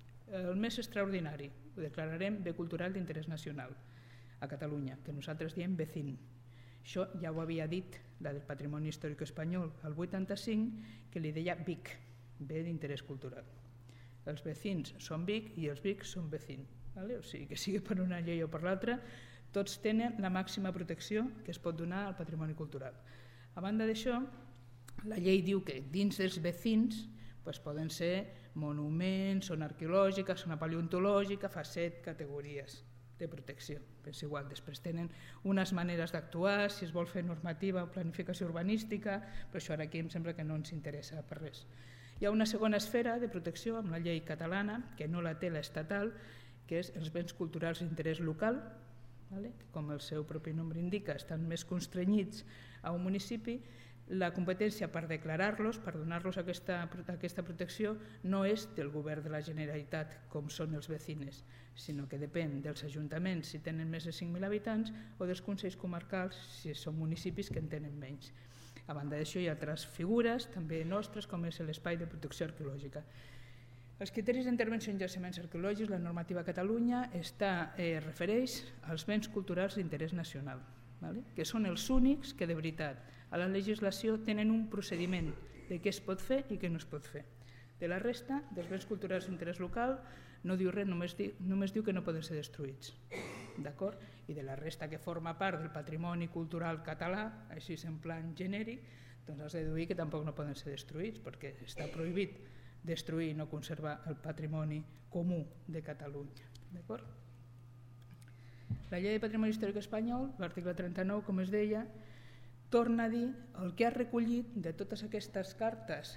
el més extraordinari ho declararem bé cultural d'interès nacional a Catalunya, que nosaltres diem vecín. Això ja ho havia dit la del patrimoni històric espanyol al vuitanta-cinc, que li deia Vic, bé d'interès cultural. Els vecins són Vic i els Vics són vecín. O sigui, que sigui per una llei o per l'altra, tots tenen la màxima protecció que es pot donar al patrimoni cultural. A banda d'això, la llei diu que dins dels vecins pues, poden ser monuments, zona arqueològica, zona paleontològica, fa set categories de protecció. És igual, després tenen unes maneres d'actuar, si es vol fer normativa o planificació urbanística, però això ara aquí em sembla que no ens interessa per res. Hi ha una segona esfera de protecció amb la llei catalana, que no la té l'estatal, que és els béns culturals d'interès local, que com el seu propi nom indica estan més constrenyits a un municipi, La competència per declarar-los, per donar-los aquesta, aquesta protecció, no és del govern de la Generalitat, com són els vecines, sinó que depèn dels ajuntaments si tenen més de cinc mil habitants o dels consells comarcals si són municipis que en tenen menys. A banda d'això hi ha altres figures, també nostres, com és l'espai de protecció arqueològica. Els criteris d'intervenció en jaciments arqueològics, la normativa a Catalunya està, eh, refereix als béns culturals d'interès nacional, vale? Que són els únics que de veritat a la legislació tenen un procediment de què es pot fer i què no es pot fer. De la resta, dels béns culturals d'interès local, no diu res, només diu, només diu que no poden ser destruïts. D'acord? I de la resta que forma part del patrimoni cultural català, així en plan genèric, doncs has de deduir que tampoc no poden ser destruïts, perquè està prohibit destruir i no conservar el patrimoni comú de Catalunya. D'acord? La llei de patrimoni històric espanyol, l'article trenta-nou, com es deia, torna a dir el que ha recollit de totes aquestes cartes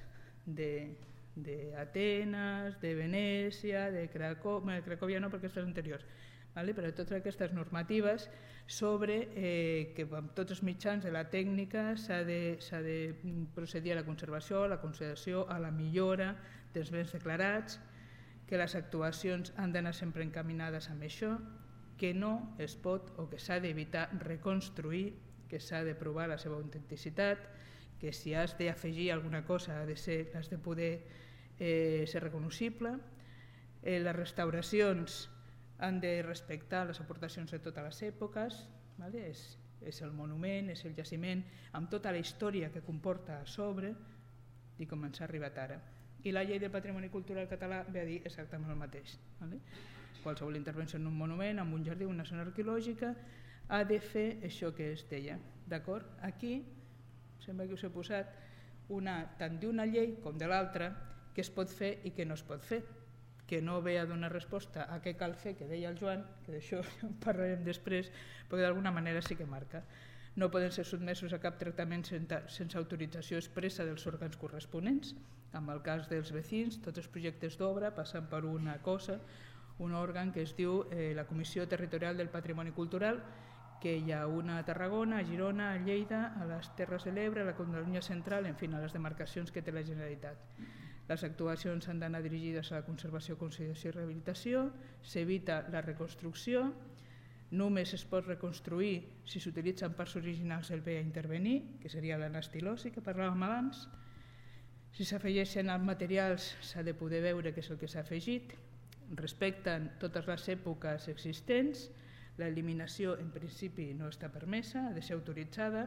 d'Atenes, de, de Venècia, de Cracòvia, Cracòvia no perquè aquestes anteriors, vale? Però totes aquestes normatives sobre eh, que amb tots els mitjans de la tècnica s'ha de, s'ha de procedir a la conservació, a la conservació, a la millora dels béns declarats, que les actuacions han d'anar sempre encaminades amb això, que no es pot o que s'ha d'evitar reconstruir, que s'ha de provar la seva autenticitat, que si has d'afegir alguna cosa ha de ser, has de poder eh, ser recognoscible. Eh, les restauracions han de respectar les aportacions de totes les èpoques, vale? és, és el monument, és el jaciment, amb tota la història que comporta a sobre i com ens ha arribat ara. I la llei del patrimoni cultural català ve a dir exactament el mateix. Vale? Qualsevol intervenció en un monument, en un jardí, una zona arqueològica, ha de fer això que es deia. D'acord? Aquí, sembla que us he posat, una, tant d'una llei com de l'altra, que es pot fer i que no es pot fer, que no ve a donar resposta a què cal fer, que deia el Joan, que d'això en parlarem després, perquè d'alguna manera sí que marca. No poden ser sotmesos a cap tractament sense autorització expressa dels òrgans corresponents. En el cas dels vecins, tots els projectes d'obra passen per una cosa, un òrgan que es diu eh, la Comissió Territorial del Patrimoni Cultural, que hi ha una a Tarragona, a Girona, a Lleida, a les Terres de l'Ebre, a la Catalunya Central, en fi, a les demarcacions que té la Generalitat. Les actuacions han d'anar dirigides a la conservació, consolidació i rehabilitació, s'evita la reconstrucció, només es pot reconstruir si s'utilitzen parts originals del bé a intervenir, que seria l'anastilosi que parlàvem abans. Si s'afegeixen els materials s'ha de poder veure què és el que s'ha afegit, respecten totes les èpoques existents, l'eliminació en principi no està permesa, ha de ser autoritzada,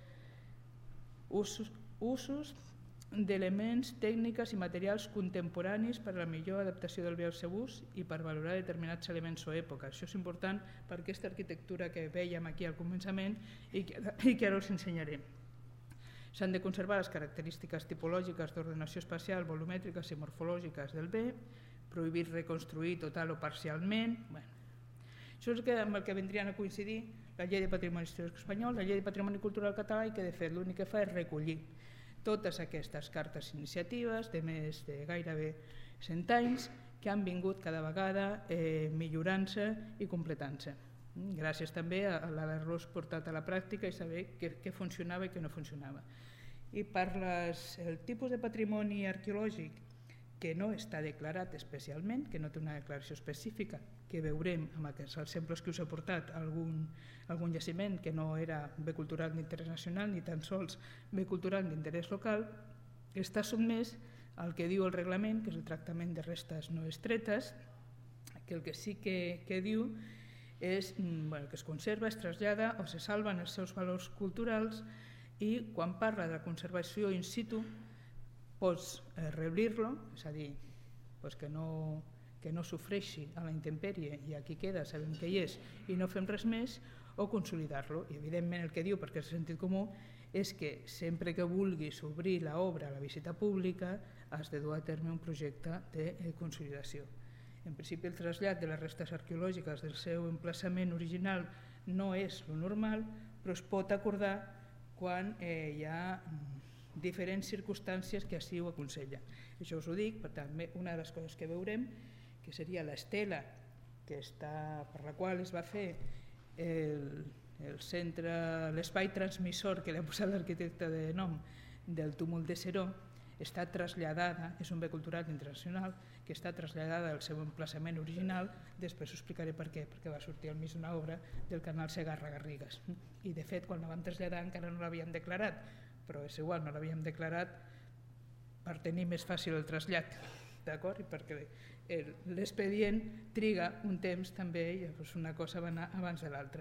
usos, usos d'elements, tècniques i materials contemporanis per a la millor adaptació del bé al seu ús i per valorar determinats elements o èpoques. Això és important per aquesta arquitectura que vèiem aquí al començament i que, i que ara us ensenyaré. S'han de conservar les característiques tipològiques d'ordenació espacial, volumètriques i morfològiques del bé, prohibir reconstruir total o parcialment. Bueno, això és amb el que vindrien a coincidir la llei de patrimoni històric espanyol, la llei de patrimoni cultural català, i que de fet l'únic que fa és recollir totes aquestes cartes iniciatives de més de gairebé cent anys que han vingut cada vegada eh, millorant-se i completant-se. Gràcies també a l'haver-los portat a la pràctica i saber què, què funcionava i què no funcionava. I per les, el tipus de patrimoni arqueològic que no està declarat especialment, que no té una declaració específica, que veurem amb aquests exemples que us he portat, algun, algun jaciment que no era bé cultural d'interès nacional ni tan sols bé cultural d'interès local, està sotmès al que diu el reglament, que és el tractament de restes no estretes, que el que sí que, que diu és bueno, que es conserva, es trasllada o se salven els seus valors culturals, i quan parla de la conservació in situ pots eh, reobrir-lo, és a dir, pues que, no, que no sofreixi a la intempèrie i aquí queda, sabem què hi és i no fem res més, o consolidar-lo. I evidentment el que diu, perquè és el sentit comú, és que sempre que vulguis obrir l'obra a la visita pública has de dur a terme un projecte de consolidació. En principi el trasllat de les restes arqueològiques del seu emplaçament original no és lo normal, però es pot acordar quan eh, hi ha diferents circumstàncies que així ho aconsella. Això us ho dic, per tant, una de les coses que veurem, que seria l'estela que està, per la qual es va fer el, el centre, l'espai transmissor que li ha posat l'arquitecte de nom del túmul de Seró, està traslladada, és un bé cultural internacional, que està traslladada al seu emplaçament original, després us explicaré per què, perquè va sortir al mig d'una obra del canal Segarra-Garrigues. I de fet, quan la vam traslladar encara no l'havíem declarat, però és igual, no l'havíem declarat per tenir més fàcil el trasllat, d'acord? I perquè l'expedient triga un temps també, i llavors una cosa va anar abans de l'altra.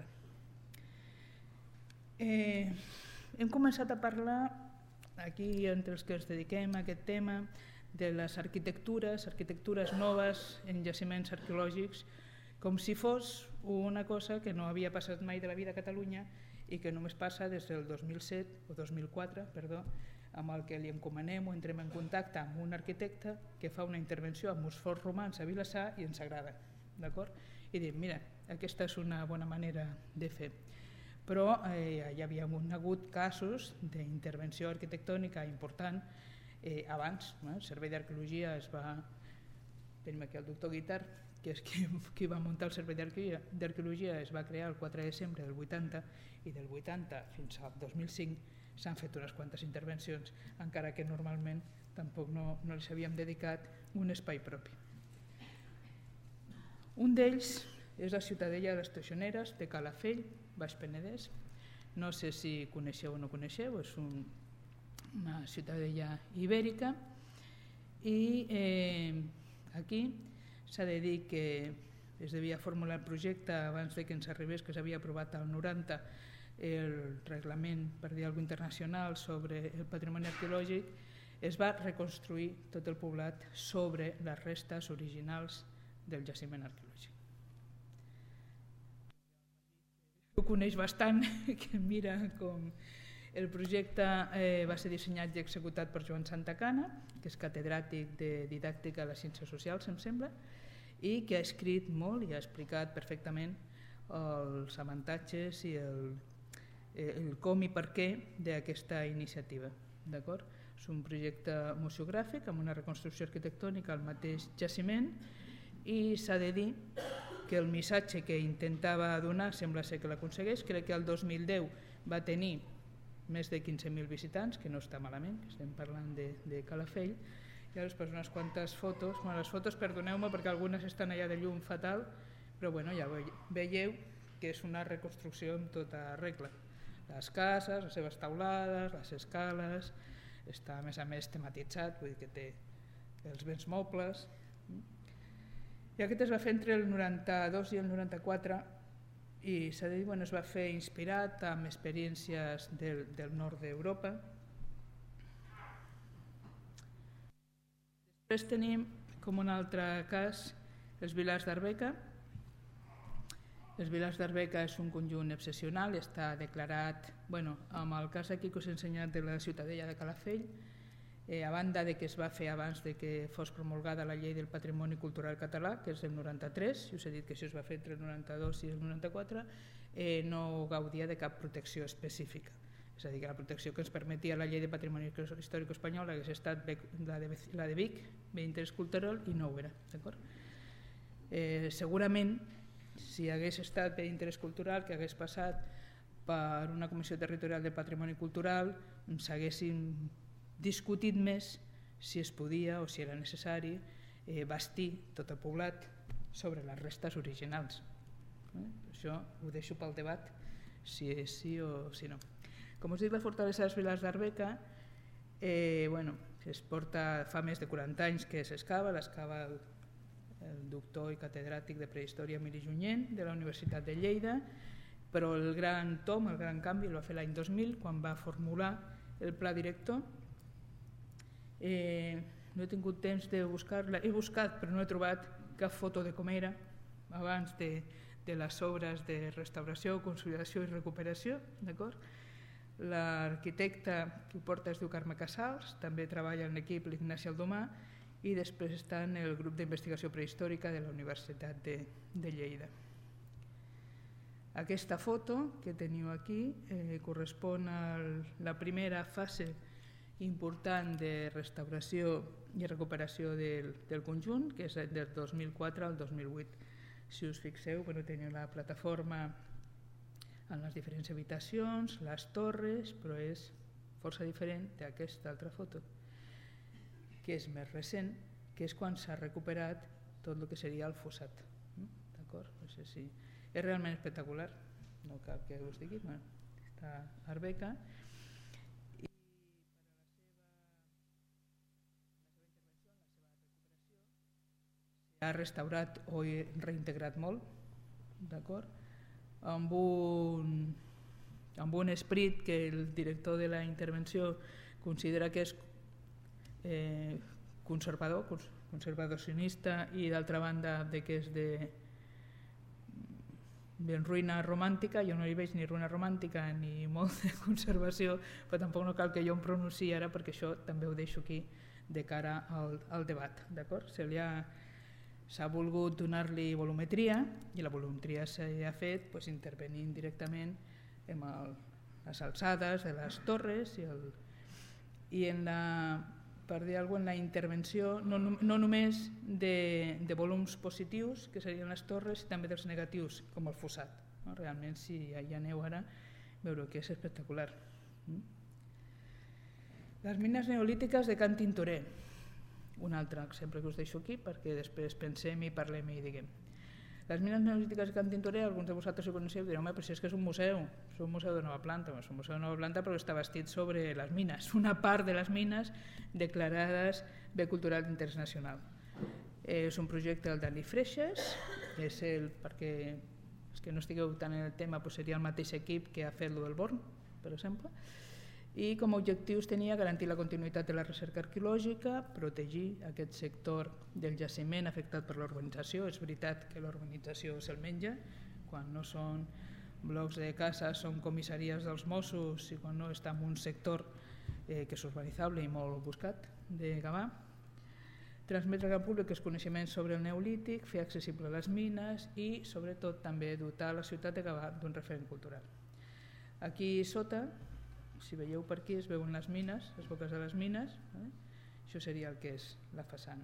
Eh, hem començat a parlar aquí, entre els que ens dediquem a aquest tema, de les arquitectures, arquitectures noves en jaciments arqueològics, com si fos una cosa que no havia passat mai de la vida a Catalunya i que només passa des del dos mil set o dos mil quatre, perdó, amb el que li encomanem o entrem en contacte amb un arquitecte que fa una intervenció amb uns forts romans a Vilassar i ens agrada, d'acord? I diem, mira, aquesta és una bona manera de fer. Però eh, hi havia hagut casos d'intervenció arquitectònica important eh, abans. No? El Servei d'Arqueologia es va... Tenim aquí el doctor Guitar, que és qui, qui va muntar el Servei d'Arqueologia, es va crear el quatre de desembre del vuitanta i del vuitanta fins al dos mil cinc s'han fet unes quantes intervencions, encara que normalment tampoc no, no els havíem dedicat un espai propi. Un d'ells és la Ciutadella de les Teixoneres de Calafell, Baix Penedès. No sé si coneixeu o no coneixeu, és un, una ciutadella ibèrica i eh, aquí s'ha de dir que es devia formular el projecte abans de que ens arribés, que s'havia aprovat al noranta el reglament, per dir alguna cosa internacional, sobre el patrimoni arqueològic. Es va reconstruir tot el poblat sobre les restes originals del jaciment arqueològic. Ho coneix bastant, que mira com el projecte eh, va ser dissenyat i executat per Joan Santacana, que és catedràtic de didàctica de les ciències socials, em sembla, i que ha escrit molt i ha explicat perfectament els avantatges i el, el com i per què d'aquesta iniciativa. D'acord? És un projecte museogràfic amb una reconstrucció arquitectònica al mateix jaciment i s'ha de dir que el missatge que intentava donar sembla ser que l'aconsegueix. Crec que el dos mil deu va tenir més de quinze mil visitants, que no està malament, estem parlant de, de Calafell, i ara us poso unes quantes fotos. Bueno, les fotos, perdoneu-me, perquè algunes estan allà de llum fatal, però bueno, ja veieu que és una reconstrucció en tota regla. Les cases, les seves taulades, les escales, està a més a més tematitzat, vull dir que té els béns mobles. I aquest es va fer entre el noranta-dos i el noranta-quatre i s'ha de dir, bueno, es va fer inspirat amb experiències del, del nord d'Europa. Després tenim com un altre cas els Vilars d'Arbeca. Els Vilars d'Arbeca és un conjunt excepcional, està declarat, bueno, amb el cas aquí que us he ensenyat de la Ciutadella de Calafell, eh, a banda de que es va fer abans de que fos promulgada la llei del patrimoni cultural català, que és del noranta-tres, i us he dit que això es va fer entre el noranta-dos i el noranta-quatre, eh, no gaudia de cap protecció específica. És a dir, que la protecció que ens permetia la llei de patrimoni històric espanyol hagués estat la de, la de Vic, bé d'interès cultural, i no ho era. Eh, segurament, si hagués estat bé d'interès cultural, que hagués passat per una comissió territorial de patrimoni cultural, s'haguessin discutit més si es podia o si era necessari eh, bastir tot el poblat sobre les restes originals. Eh? Això ho deixo pel debat, si és sí o si no. Com us dic, la fortalesa dels Vilars d'Arbeca eh, bueno, es porta fa més de quaranta anys que s'excava, l'excava el, el doctor i catedràtic de prehistòria Emili Junyent de la Universitat de Lleida, però el gran tom, el gran canvi el va fer l'any dos mil, quan va formular el pla director. Eh, no he tingut temps de buscar-la, he buscat però no he trobat cap foto de com era abans de, de les obres de restauració, consolidació i recuperació, d'acord? L'arquitecte que ho porta es diu Carme Casals, també treballa en l'equip l'Ignasi Aldomà i després està en el grup d'investigació prehistòrica de la Universitat de, de Lleida. Aquesta foto que teniu aquí eh, correspon a la primera fase important de restauració i recuperació del, del conjunt, que és del dos mil quatre al dos mil vuit. Si us fixeu, bueno, teniu la plataforma en les diferents habitacions, les torres, però és força diferent d'aquesta altra foto, que és més recent, que és quan s'ha recuperat tot el que seria el fossat. D'acord? No sé si... És realment espectacular, no cal que us digui, bueno, està a Arbeca. I s'ha restaurat o reintegrat molt, d'acord? Amb un, amb un esperit que el director de la intervenció considera que és eh, conservador, conservacionista, i d'altra banda de que és de, de ruïna romàntica. Jo no hi veig ni ruïna romàntica ni molt de conservació, però tampoc no cal que jo em pronunciï ara, perquè això també ho deixo aquí de cara al, al debat. Se li ha S'ha volgut donar-li volumetria, i la volumetria s'ha fet pues, intervenint directament en el, les alçades de les torres i, el, i en la, per dir alguna cosa, en la intervenció no, no només de, de volums positius, que serien les torres, també dels negatius, com el fossat. No? Realment, si hi aneu ara, veureu que és espectacular. Les mines neolítiques de Can Tintorer. Un altre exemple que us deixo aquí perquè després pensem i parlem i diguem. Les mines neolítiques de Can Tintorer, alguns de vosaltres ho coneixeu i direu, home, però si és que és un museu, és un museu de nova planta, és un museu de nova planta però està bastit sobre les mines, una part de les mines declarades bé cultural d'interès nacional. És un projecte del Dalí Freixes, és el, perquè els que no estigueu tant en el tema doncs seria el mateix equip que ha fet lo del Born, per exemple, i com a objectius tenia garantir la continuïtat de la recerca arqueològica, protegir aquest sector del jaciment afectat per l'urbanització. És veritat que l'urbanització se'l menja, quan no són blocs de casa són comissaries dels Mossos i quan no està en un sector eh, que és urbanitzable i molt buscat de Gavà. Transmetre al públic els coneixements sobre el neolític, fer accessible les mines i sobretot també dotar la ciutat de Gavà d'un referent cultural. Aquí sota, si veieu per aquí, es veuen les mines, les boques de les mines, eh? Això seria el que és la façana.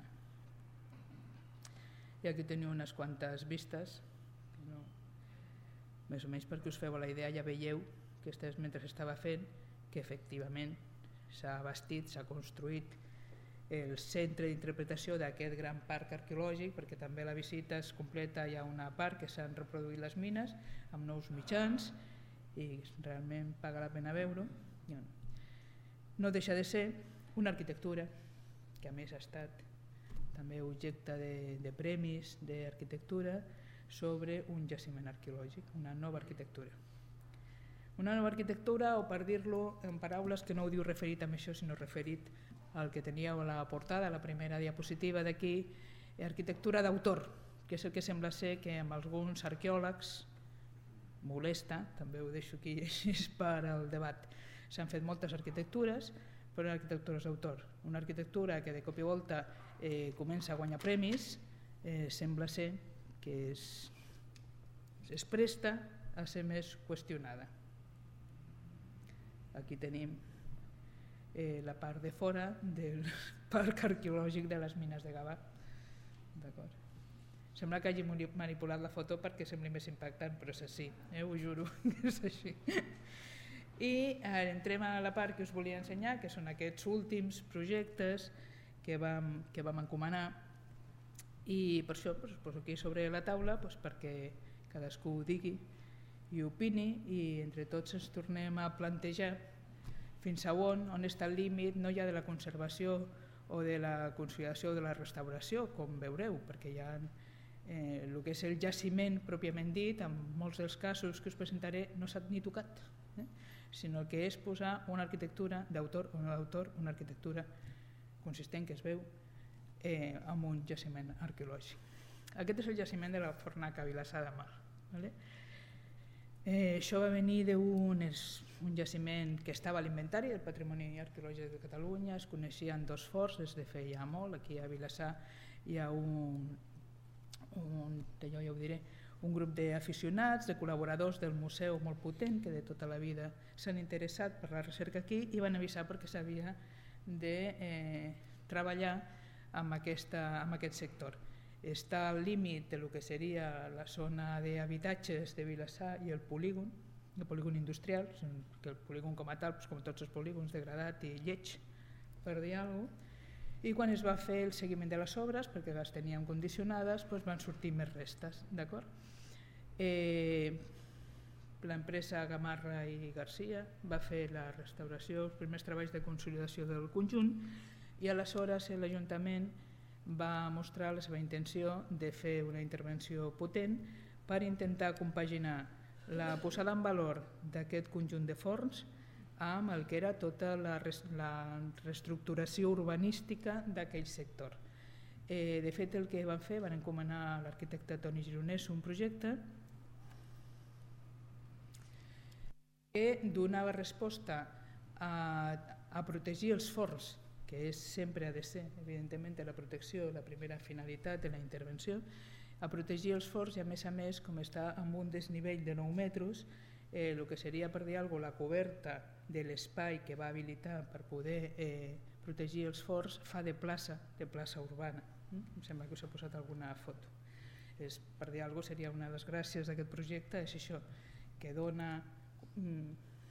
I aquí teniu unes quantes vistes, no, més o menys perquè us feu la idea, ja veieu que estès, mentre s'estava fent, que efectivament s'ha bastit, s'ha construït el centre d'interpretació d'aquest gran parc arqueològic, perquè també la visita es completa, hi ha una part que s'han reproduït les mines amb nous mitjans, i realment paga la pena veure-ho. No deixa de ser una arquitectura que a més ha estat també objecte de, de premis d'arquitectura sobre un jaciment arqueològic, una nova arquitectura. Una nova arquitectura, o per dir-lo en paraules que no ho diu referit a això, sinó referit al que teníeu a la portada, a la primera diapositiva d'aquí, arquitectura d'autor, que és el que sembla ser que amb alguns arqueòlegs molesta, també ho deixo aquí així per al debat. S'han fet moltes arquitectures, però arquitectures d'autor. Una arquitectura que de cop i volta eh, comença a guanyar premis, eh, sembla ser que es, es presta a ser més qüestionada. Aquí tenim eh, la part de fora del parc arqueològic de les mines de Gavà. D'acord. Sembla que hagi manipulat la foto perquè sembli més impactant, però és així, eh? Ho juro que és així. I eh, entrem a la part que us volia ensenyar, que són aquests últims projectes que vam, que vam encomanar, i per això pues, poso aquí sobre la taula pues, perquè cadascú ho digui i opini, i entre tots ens tornem a plantejar fins a on, on està el límit, no ja de la conservació o de la consolidació o de la restauració, com veureu, perquè hi ha eh, el que és el jaciment pròpiament dit, en molts dels casos que us presentaré no s'ha ni tocat, eh? sinó que és posar una arquitectura d'autor o no d'autor, una arquitectura consistent que es veu eh, amb un jaciment arqueològic. Aquest és el jaciment de la Fornaca a Vilassar de Mar. Vale? Eh, això va venir d'un un jaciment que estava a l'inventari del Patrimoni Arqueològic de Catalunya, es coneixien dos forts des de feia molt, aquí a Vilassar hi ha un, un, jo ja ho diré, un grup d'aficionats, de col·laboradors del museu molt potent que de tota la vida s'han interessat per la recerca aquí i van avisar perquè s'havia de eh, treballar amb, aquesta, amb aquest sector. Està al límit de lo que seria la zona d'habitatges de Vilassar i el polígon, de polígon industrial, que el polígon com a tal, com tots els polígons, degradat i lleig, per dir alguna cosa, i quan es va fer el seguiment de les obres, perquè les teníem condicionades, doncs van sortir més restes, d'acord? Eh, L'empresa Gamarra i Garcia va fer la restauració, els primers treballs de consolidació del conjunt, i aleshores l'Ajuntament va mostrar la seva intenció de fer una intervenció potent per intentar compaginar la posada en valor d'aquest conjunt de forns amb el que era tota la, la reestructuració urbanística d'aquell sector. Eh, de fet, el que van fer, van encomanar a l'arquitecte Toni Gironès un projecte que donava resposta a, a protegir els forns, que és, sempre ha de ser, evidentment, la protecció, la primera finalitat de la intervenció, a protegir els forns i, a més a més, com està amb un desnivell de nou metres, eh, el que seria, per dir alguna cosa, la coberta de l'espai que va habilitar per poder eh, protegir els forns fa de plaça, de plaça urbana. Mm? Em sembla que us he posat alguna foto. És, per dir alguna cosa, seria una de les gràcies d'aquest projecte, és això, que dona mm,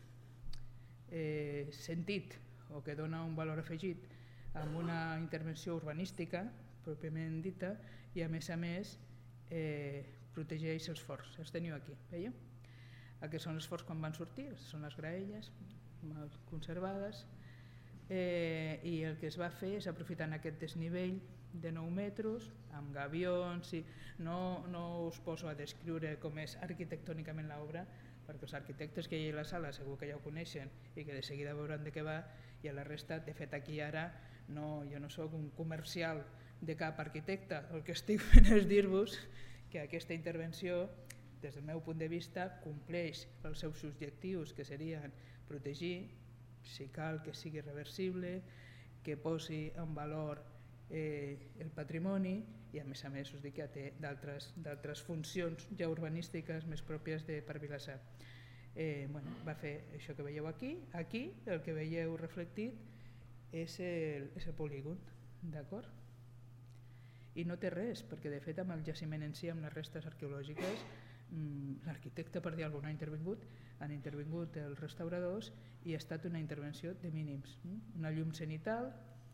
eh, sentit o que dona un valor afegit amb una intervenció urbanística pròpiament dita i, a més a més, eh, protegeix els forns. Els teniu aquí, veieu? Aquests són els forns quan van sortir, són les graelles mal conservades, eh, i el que es va fer és, aprofitant aquest desnivell de nou metres, amb gavions, i no, no us poso a descriure com és arquitectònicament l'obra, perquè els arquitectes que hi ha a la sala segur que ja ho coneixen i que de seguida veuran de què va, i a la resta, de fet, aquí ara no, jo no sóc un comercial de cap arquitecte, el que estic fent és dir-vos que aquesta intervenció, des del meu punt de vista, compleix els seus objectius, que serien protegir, si cal que sigui reversible, que posi en valor eh, el patrimoni i, a més a més, us dic que té d'altres funcions ja urbanístiques més pròpies de per Vilassar. Eh, bueno, va fer això que veieu aquí. Aquí el que veieu reflectit és el, és el polígon, d'acord? I no té res, perquè de fet amb el jaciment en si, amb les restes arqueològiques, l'arquitecte, per dir alguna cosa, ha intervingut, han intervingut els restauradors i ha estat una intervenció de mínims, una llum cenital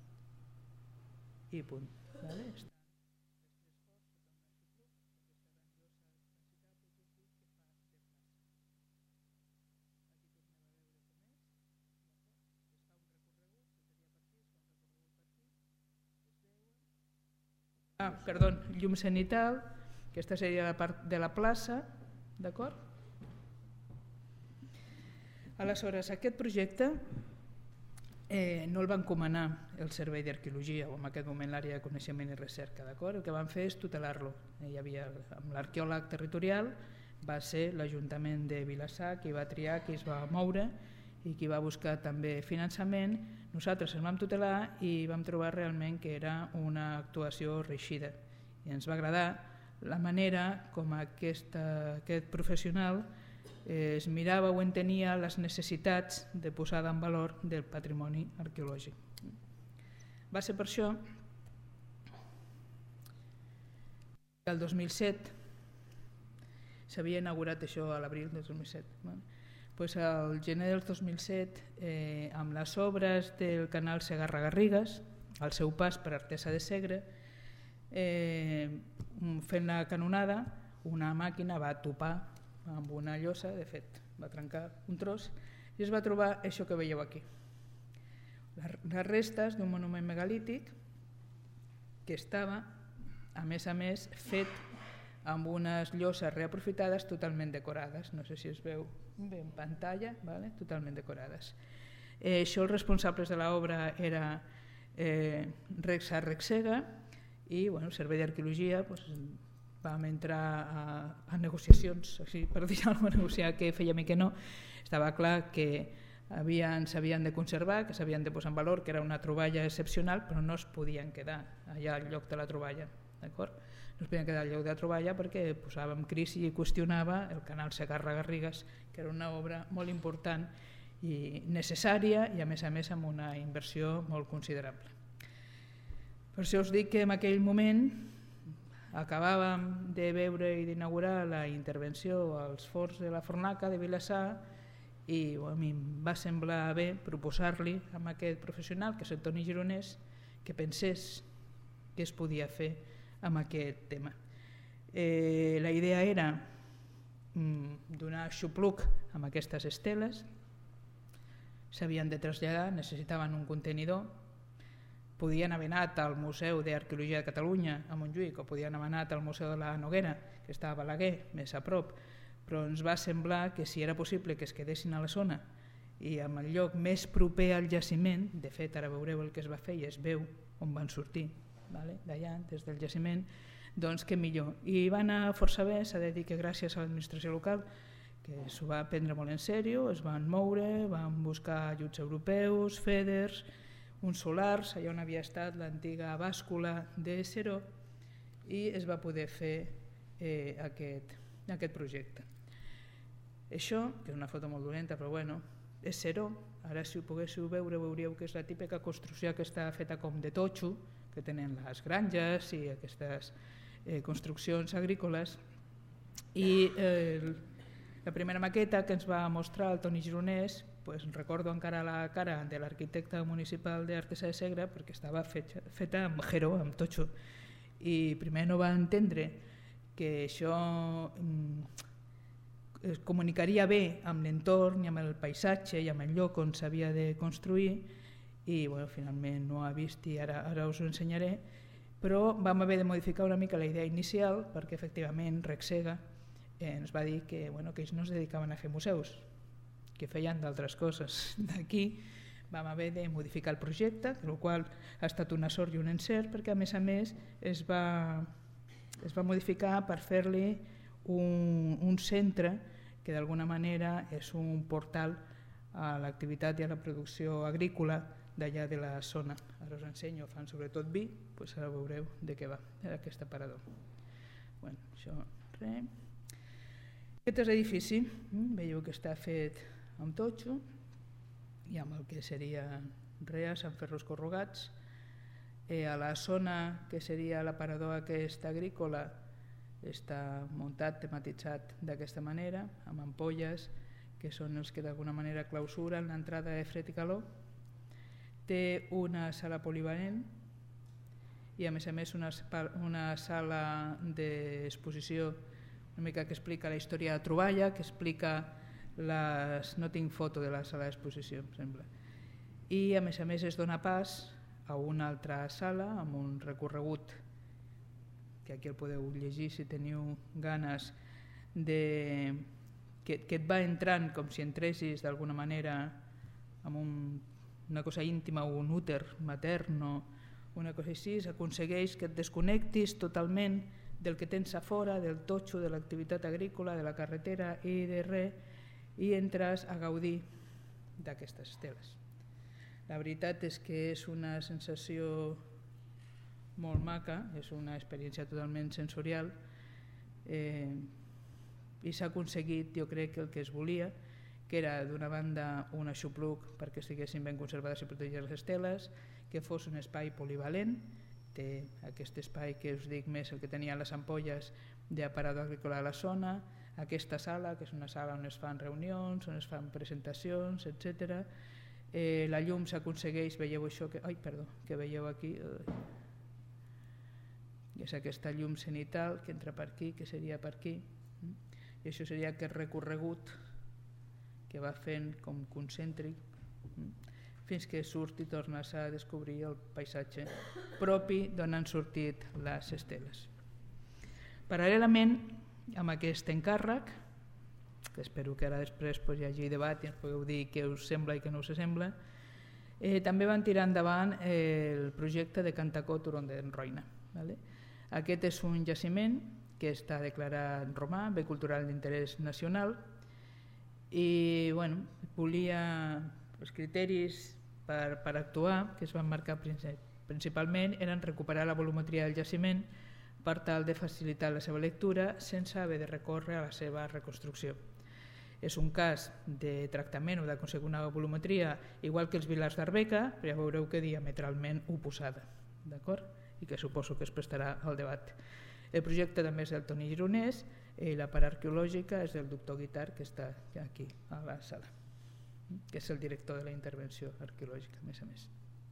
i punt. Vale? Ah, perdó, llum cenital. Aquesta seria la part de la plaça, d'acord? Aleshores, aquest projecte eh, no el va encomanar el Servei d'Arqueologia o en aquest moment l'Àrea de Coneixement i Recerca, d'acord? El que van fer és tutelar-lo. Hi havia, amb l'arqueòleg territorial va ser l'Ajuntament de Vilassar qui va triar, qui es va moure i qui va buscar també finançament. Nosaltres ens vam tutelar i vam trobar realment que era una actuació reeixida i ens va agradar la manera com aquesta, aquest professional eh, es mirava o entenia les necessitats de posada en valor del patrimoni arqueològic. Va ser per això que el dos mil set s'havia inaugurat això a l'abril del dos mil set. No? Pues al gener del dos mil set, eh, amb les obres del canal Segarra-Garrigues, al seu pas per Artesa de Segre, eh, fent la canonada, una màquina va topar amb una llosa, de fet va trencar un tros i es va trobar això que veieu aquí, les restes d'un monument megalític que estava, a més a més, fet amb unes lloses reaprofitades totalment decorades, no sé si es veu bé en pantalla, vale? Totalment decorades. Eh, això els responsables de l'obra era eh, Rexa Rexega i bueno, el Servei d'Arqueologia doncs, vam entrar a, a negociacions, així, per dir-ho, a negociar què fèiem i què no. Estava clar que s'havien de conservar, que s'havien de posar en valor, que era una troballa excepcional, però no es podien quedar allà al lloc de la troballa. D'acord? No es podien quedar al lloc de la troballa perquè posava en crisi i qüestionava el canal Segarra-Garrigues, que era una obra molt important i necessària i a més a més amb una inversió molt considerable. Per això us dic que en aquell moment acabàvem de veure i d'inaugurar la intervenció als forns de la Fornaca de Vilassar i a mi em va semblar bé proposar-li a aquest professional, que és el Toni Gironès, que pensés què es podia fer amb aquest tema. Eh, la idea era mm, donar xupluc amb aquestes esteles, s'havien de traslladar, necessitaven un contenidor, podien haver anat al Museu d'Arqueologia de Catalunya a Montjuïc o podien haver anat al Museu de la Noguera, que està a Balaguer, més a prop, però ens va semblar que si era possible que es quedessin a la zona i en el lloc més proper al jaciment, de fet ara veureu el que es va fer i es veu on van sortir, vale? D'allà, des del jaciment, doncs que millor. I va anar força bé, s'ha de dir que gràcies a l'administració local, que s'ho va prendre molt en sèrio, es van moure, van buscar ajuts europeus, feders, uns solars, allà on havia estat l'antiga bàscula de Seró, i es va poder fer eh, aquest, aquest projecte. Això, que és una foto molt dolenta, però bueno, és Seró. Ara si ho poguéssiu veure veuríeu que és la típica construcció que està feta com de totxo, que tenen les granges i aquestes eh, construccions agrícoles. I eh, la primera maqueta que ens va mostrar el Toni Gironès, pues, recordo encara la cara de l'arquitecte municipal d'Artesa de Segre perquè estava feta, feta amb Jeró, amb totxo. I primer no va entendre que això mm, es comunicaria bé amb l'entorn i amb el paisatge i amb el lloc on s'havia de construir i bueno, finalment no ho ha vist i ara, ara us ho ensenyaré, però vam haver de modificar una mica la idea inicial perquè efectivament Rexega eh, ens va dir que, bueno, que ells no es dedicaven a fer museus, que feien d'altres coses. D'aquí vam haver de modificar el projecte, el qual ha estat una sort i un encert perquè a més a més es va, es va modificar per fer-li Un, un centre que d'alguna manera és un portal a l'activitat i a la producció agrícola d'allà de la zona. Ara us ensenyo, fan sobretot vi, doncs ara veureu de què va aquest aparador. Bueno, això, res. Aquest és l'edifici, veieu que està fet amb totxo i amb el que seria res, amb ferros corrugats. Eh, a la zona que seria l'aparador aquest agrícola està muntat, tematitzat d'aquesta manera, amb ampolles que són els que d'alguna manera clausuren l'entrada de fred i calor. Té una sala polivalent i a més a més una, una sala d'exposició una mica que explica la història de troballa, que explica les... no tinc foto de la sala d'exposició, em sembla. I a més a més es dona pas a una altra sala amb un recorregut que aquí el podeu llegir si teniu ganes, de... que, que et va entrant com si entressis d'alguna manera amb un, una cosa íntima o un úter matern o una cosa així, aconsegueix que et desconnectis totalment del que tens a fora, del totxo, de l'activitat agrícola, de la carretera i de res, i entres a gaudir d'aquestes esteles. La veritat és que és una sensació molt maca, és una experiència totalment sensorial eh, i s'ha aconseguit, jo crec, que el que es volia, que era d'una banda un aixopluc perquè estiguessin ben conservades i protegides les esteles, que fos un espai polivalent, té aquest espai que us dic més el que tenia les ampolles d'aparador agrícola a la zona, aquesta sala, que és una sala on es fan reunions, on es fan presentacions, etcètera. Eh, la llum s'aconsegueix, veieu això que, ai, perdó, que veieu aquí, eh, és aquesta llum cenital que entra per aquí, que seria per aquí, i això seria aquest recorregut que va fent com concèntric fins que surt i tornes a descobrir el paisatge propi d'on han sortit les esteles. Paral·lelament amb aquest encàrrec, que espero que ara després pues, hi hagi debat i ens podeu dir què us sembla i què no us sembla, eh, també van tirar endavant el projecte de Cantacó Turó d'en Roina. Vale? Aquest és un jaciment que està declarat romà, bé cultural d'interès nacional, i bueno, volia els criteris per, per actuar, que es van marcar principalment, eren recuperar la volumetria del jaciment per tal de facilitar la seva lectura sense haver de recórrer a la seva reconstrucció. És un cas de tractament o d'aconseguir una volumetria igual que els Vilars d'Arbeca, però ja veureu que diametralment oposada, d'acord? I que suposo que es prestarà al debat. El projecte també és del Toni Gironès i la part arqueològica és del doctor Guitar, que està aquí a la sala, que és el director de la intervenció arqueològica, a més a més.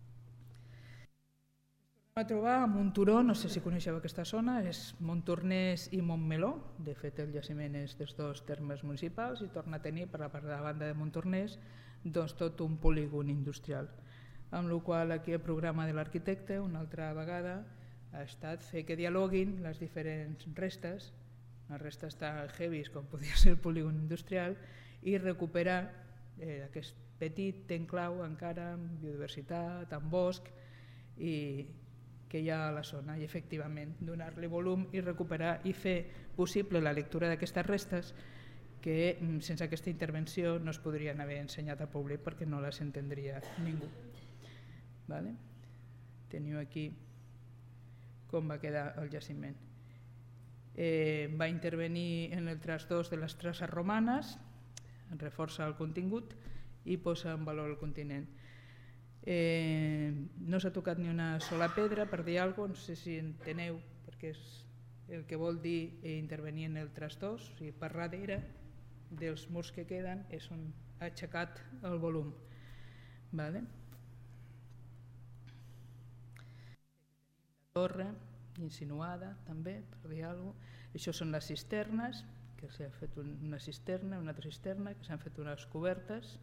Va trobar a Monturó, no sé si coneixeu aquesta zona, és Montornès i Montmeló, de fet el jaciment és dels dos termes municipals i torna a tenir per la part de la banda de Montornès doncs tot un polígon industrial, amb la qual aquí el programa de l'arquitecte una altra vegada ha estat fer que dialoguin les diferents restes, les restes tan heavies com podia ser el polígon industrial, i recuperar eh, aquest petit enclau encara amb biodiversitat, amb bosc i que hi ha a la zona, i efectivament donar-li volum i recuperar i fer possible la lectura d'aquestes restes que sense aquesta intervenció no es podrien haver ensenyat al públic perquè no les entendria ningú. Vale? Teniu aquí com va quedar el jaciment. Eh, va intervenir en el trasdós de les traces romanes, reforça el contingut i posa en valor el continent. Eh, no s'ha tocat ni una sola pedra, per dir alguna cosa, no sé si enteneu, perquè és el que vol dir intervenir en el trasdós, o sigui, per darrere dels murs que queden és on ha aixecat el volum. Vale? Torre insinuada també, per dir alguna cosa. Això són les cisternes, que s'ha fet una cisterna, una altra cisterna, que s'han fet unes cobertes,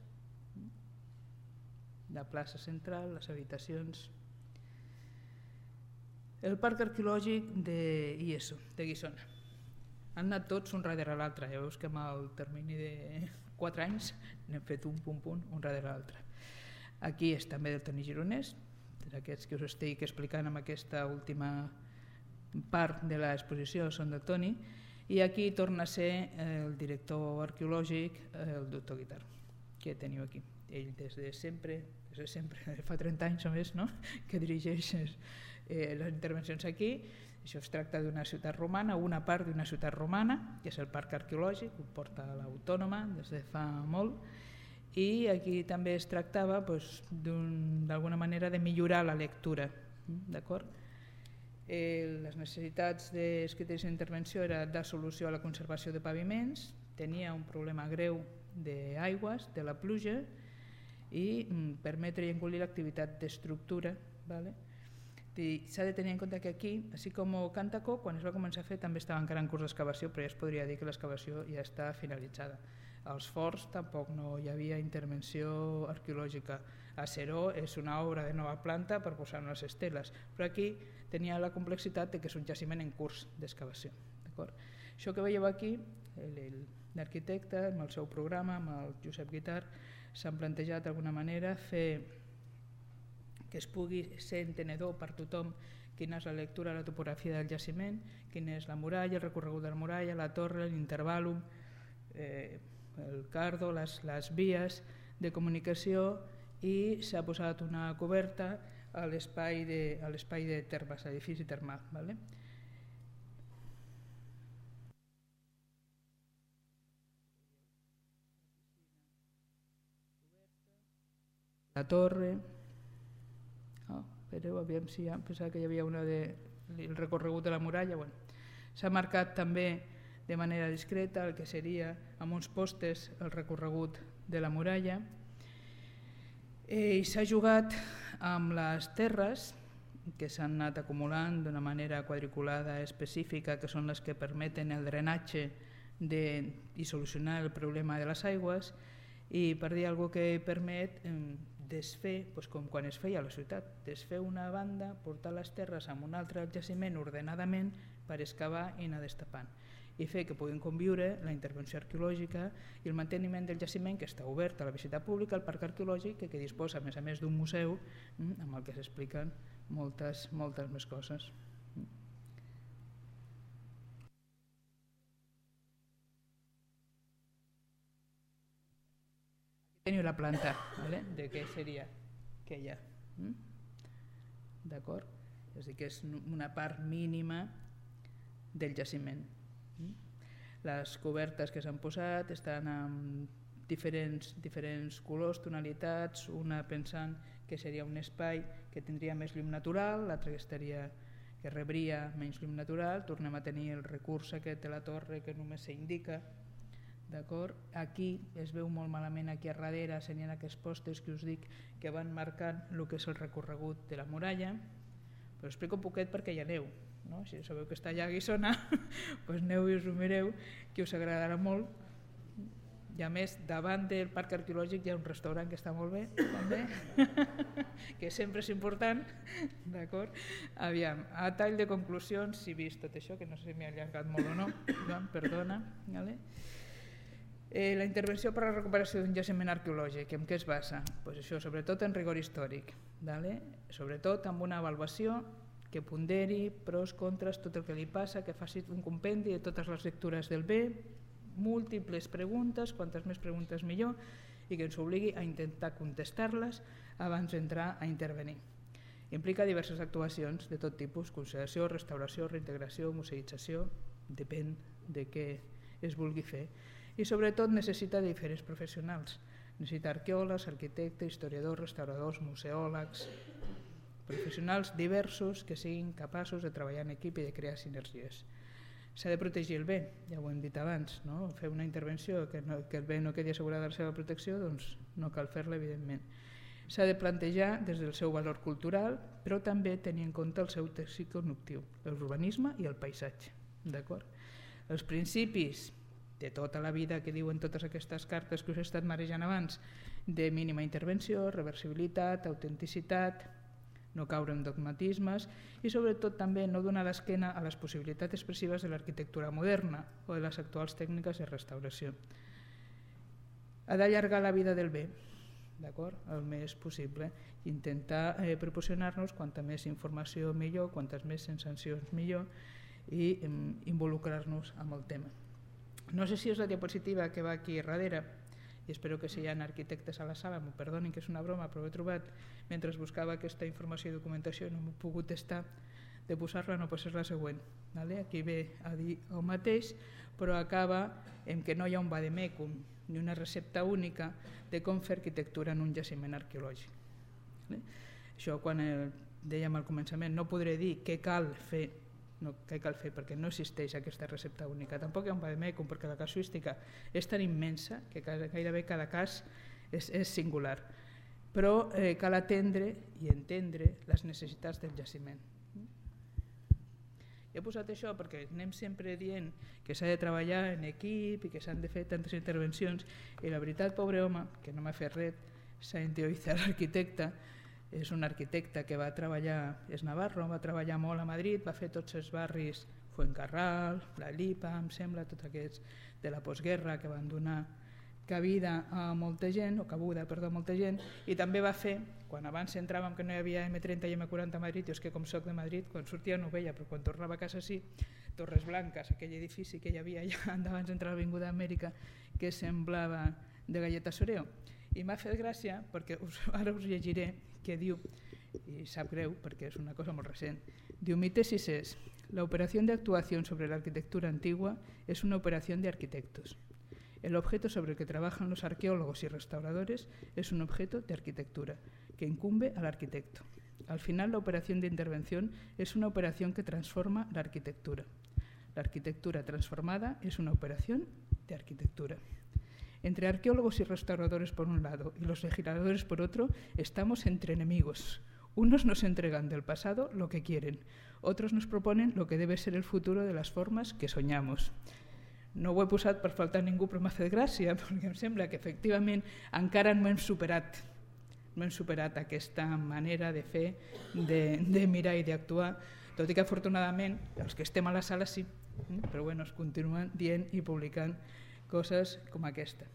la plaça central, les habitacions. El parc arqueològic de I E S O, de Guissona. Han anat tots un darrere l'altre, ja veus que amb el termini de quatre anys n'hem fet un punt punt un darrere l'altre. Aquí és també del Toni Gironès, aquests que us estic explicant amb aquesta última part de l'exposició són del Toni, i aquí torna a ser el director arqueològic, el doctor Guitar, que teniu aquí. Ell des de sempre, des de sempre, fa trenta anys o més, no? Que dirigeix eh, les intervencions aquí. Això es tracta d'una ciutat romana, una part d'una ciutat romana, que és el parc arqueològic, ho porta l'Autònoma des de fa molt, i aquí també es tractava doncs, d'alguna manera de millorar la lectura. D'acord? Eh, les necessitats dels criteris d'intervenció era dar solució a la conservació de paviments, tenia un problema greu d'aigües, de la pluja, i mm, permetre i engolir l'activitat d'estructura. Vale? S'ha de tenir en compte que aquí, així com Càntaco, quan es va començar a fer també estava encara en curs d'excavació, però ja es podria dir que l'excavació ja està finalitzada. Als forts tampoc no hi havia intervenció arqueològica. A Seró és una obra de nova planta per posar unes esteles, però aquí tenia la complexitat de que és un jaciment en curs d'excavació. Això que veieu aquí, l'arquitecte, amb el seu programa, amb el Josep Guitar, s'han plantejat d'alguna manera fer que es pugui ser entenedor per tothom quina és la lectura de la topografia del jaciment, quina és la muralla, el recorregut de la muralla, la torre, l'intervàlum, eh, el cardo, les, les vies de comunicació, i s'ha posat una coberta a l'espai de, a l'espai de termes, a l'edifici termal. Vale? La torre, oh, espereu, aviam si ja pensava que hi havia una de, el recorregut de la muralla. Bueno, s'ha marcat també de manera discreta el que seria amb uns postes el recorregut de la muralla, eh, i s'ha jugat amb les terres que s'han anat acumulant d'una manera quadriculada específica, que són les que permeten el drenatge de, i solucionar el problema de les aigües, i per dir alguna cosa que permet eh, desfer, doncs com quan es feia a la ciutat, desfer una banda, portar les terres amb un altre jaciment ordenadament per excavar i anar destapant, i fer que puguin conviure la intervenció arqueològica i el manteniment del jaciment, que està obert a la visita pública, el parc arqueològic, que, que disposa a més a més d'un museu amb el que s'expliquen moltes, moltes més coses. Teniu la planta, ¿vale? De què seria aquella. D'acord? És a dir, que és una part mínima del jaciment. Les cobertes que s'han posat estan amb diferents, diferents colors, tonalitats, una pensant que seria un espai que tindria més llum natural, l'altra que estaria que rebria menys llum natural, tornem a tenir el recurs aquest de la torre que només s'indica. Aquí es veu molt malament, aquí a darrere serien aquests postes que us dic que van marcant el que és el recorregut de la muralla, però explico un poquet perquè hi aneu, no? Si sabeu que està allà a Guissona, doncs aneu i us ho mireu, que us agradarà molt. I a més, davant del parc arqueològic hi ha un restaurant que està molt bé, també, que sempre és important, d'acord? Aviam, a tall de conclusions, si he vist tot això, que no sé si m'he allargat molt o no, Joan, perdona, vale? Eh, la intervenció per a la recuperació d'un jaciment arqueològic, en què es basa? Pues això, sobretot en rigor històric, vale? Sobretot amb una avaluació que ponderi pros, contres, tot el que li passa, que faci un compendi de totes les lectures del bé, múltiples preguntes, quantes més preguntes millor, i que ens obligui a intentar contestar-les abans d'entrar a intervenir. Implica diverses actuacions de tot tipus, conservació, restauració, reintegració, museïtzació, depèn de què es vulgui fer. I sobretot necessita diferents professionals. Necessita arqueòlegs, arquitectes, historiadors, restauradors, museòlegs, professionals diversos que siguin capaços de treballar en equip i de crear sinergies. S'ha de protegir el bé, ja ho hem dit abans, no? Fer una intervenció que, no, que el bé no quedi assegurat de la seva protecció, doncs no cal fer-la, evidentment. S'ha de plantejar des del seu valor cultural, però també tenir en compte el seu teixit cognitiu, l'urbanisme i el paisatge. D'acord? Els principis de tota la vida que diuen totes aquestes cartes que us he estat marejant abans, de mínima intervenció, reversibilitat, autenticitat, no caure en dogmatismes i sobretot també no donar l'esquena a les possibilitats expressives de l'arquitectura moderna o de les actuals tècniques de restauració. Ha d'allargar la vida del bé, d'acord? El més possible, i intentar eh, proporcionar-nos quanta més informació millor, quantes més sensacions millor i eh, involucrar-nos amb el tema. No sé si és la diapositiva que va aquí darrere, i espero que si hi ha arquitectes a la sala m'ho perdonin que és una broma, però ho he trobat mentre buscava aquesta informació i documentació i no m'ho he pogut estar de posar-la, no pot ser la següent. Aquí ve a dir el mateix, però acaba en que no hi ha un vademecum ni una recepta única de com fer arquitectura en un jaciment arqueològic. Això quan dèiem al començament, no podré dir què cal fer, no, què cal fer perquè no existeix aquesta recepta única. Tampoc hi ha un vademecum perquè la casuística és tan immensa que gairebé cada cas és, és singular. Però eh, cal atendre i entendre les necessitats del jaciment. He posat això perquè anem sempre dient que s'ha de treballar en equip i que s'han de fer tantes intervencions i la veritat, pobre home, que no m'ha fet res, Saint Teoizar, l'arquitecte, és un arquitecte que va treballar, és navarro, va treballar molt a Madrid, va fer tots els barris Fuencarral, la Lipa, em sembla, tots aquests de la postguerra que van donar cabida a molta gent, o cabuda, perdó, a molta gent, i també va fer, quan abans entràvem que no hi havia eme trenta i eme quaranta a Madrid, jo és que com soc de Madrid, quan sortia no ho veia, però quan tornava a casa sí, Torres Blanques, aquell edifici que hi havia allà abans d'entrar a l'Avinguda Amèrica, que semblava de Galleta Soreo. I m'ha fet gràcia, perquè us, ara us llegiré, que diu, y sap greu perquè és una cosa molt recent, diu, mi tesis es, la operación de actuación sobre la arquitectura antigua es una operación de arquitectos. El objeto sobre el que trabajan los arqueólogos y restauradores es un objeto de arquitectura, que incumbe al arquitecto. Al final, la operación de intervención es una operación que transforma la arquitectura. La arquitectura transformada es una operación de arquitectura. Entre arqueólogos y restauradores por un lado y los legisladores por otro, estamos entre enemigos. Unos nos entregan del pasado lo que quieren, otros nos proponen lo que debe ser el futuro de las formas que soñamos. No ho he posat per faltar ningú, però m'ha fet gràcia, perquè em sembla que efectivament encara no hem superat, no hem superat aquesta manera de fer, de, de mirar i d'actuar, tot i que afortunadament els que estem a la sala sí, però bueno, es continuen dient i publicant coses com aquesta.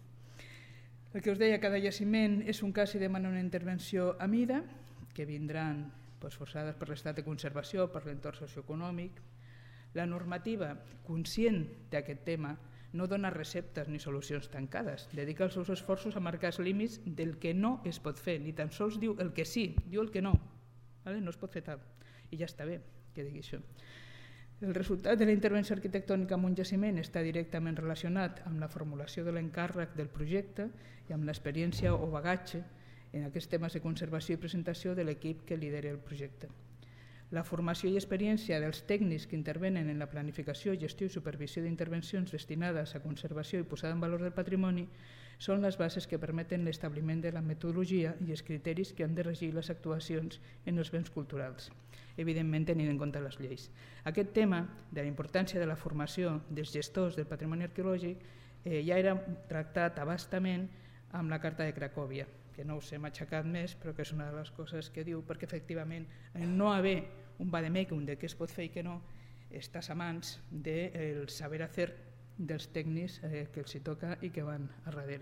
El que us deia, cada jaciment és un cas i demana una intervenció a mida, que vindran doncs, forçades per l'estat de conservació, per l'entorn socioeconòmic. La normativa, conscient d'aquest tema, no dona receptes ni solucions tancades, dedica els seus esforços a marcar els límits del que no es pot fer, ni tan sols diu el que sí, diu el que no. Vale? No es pot fer tal, i ja està bé que digui això. El resultat de la intervenció arquitectònica en un jaciment està directament relacionat amb la formulació de l'encàrrec del projecte i amb l'experiència o bagatge en aquests temes de conservació i presentació de l'equip que lidera el projecte. La formació i experiència dels tècnics que intervenen en la planificació, gestió i supervisió d'intervencions destinades a conservació i posada en valor del patrimoni són les bases que permeten l'establiment de la metodologia i els criteris que han de regir les actuacions en els béns culturals, evidentment tenint en compte les lleis. Aquest tema de la importància de la formació dels gestors del patrimoni arqueològic eh, ja era tractat a bastament amb la Carta de Cracòvia, que no us hem aixecat més, però que és una de les coses que diu, perquè efectivament en no haver un vademecum de què es pot fer i què no, estàs a mans del saber hacer dels tècnics eh, que els hi toca i que van a darrere.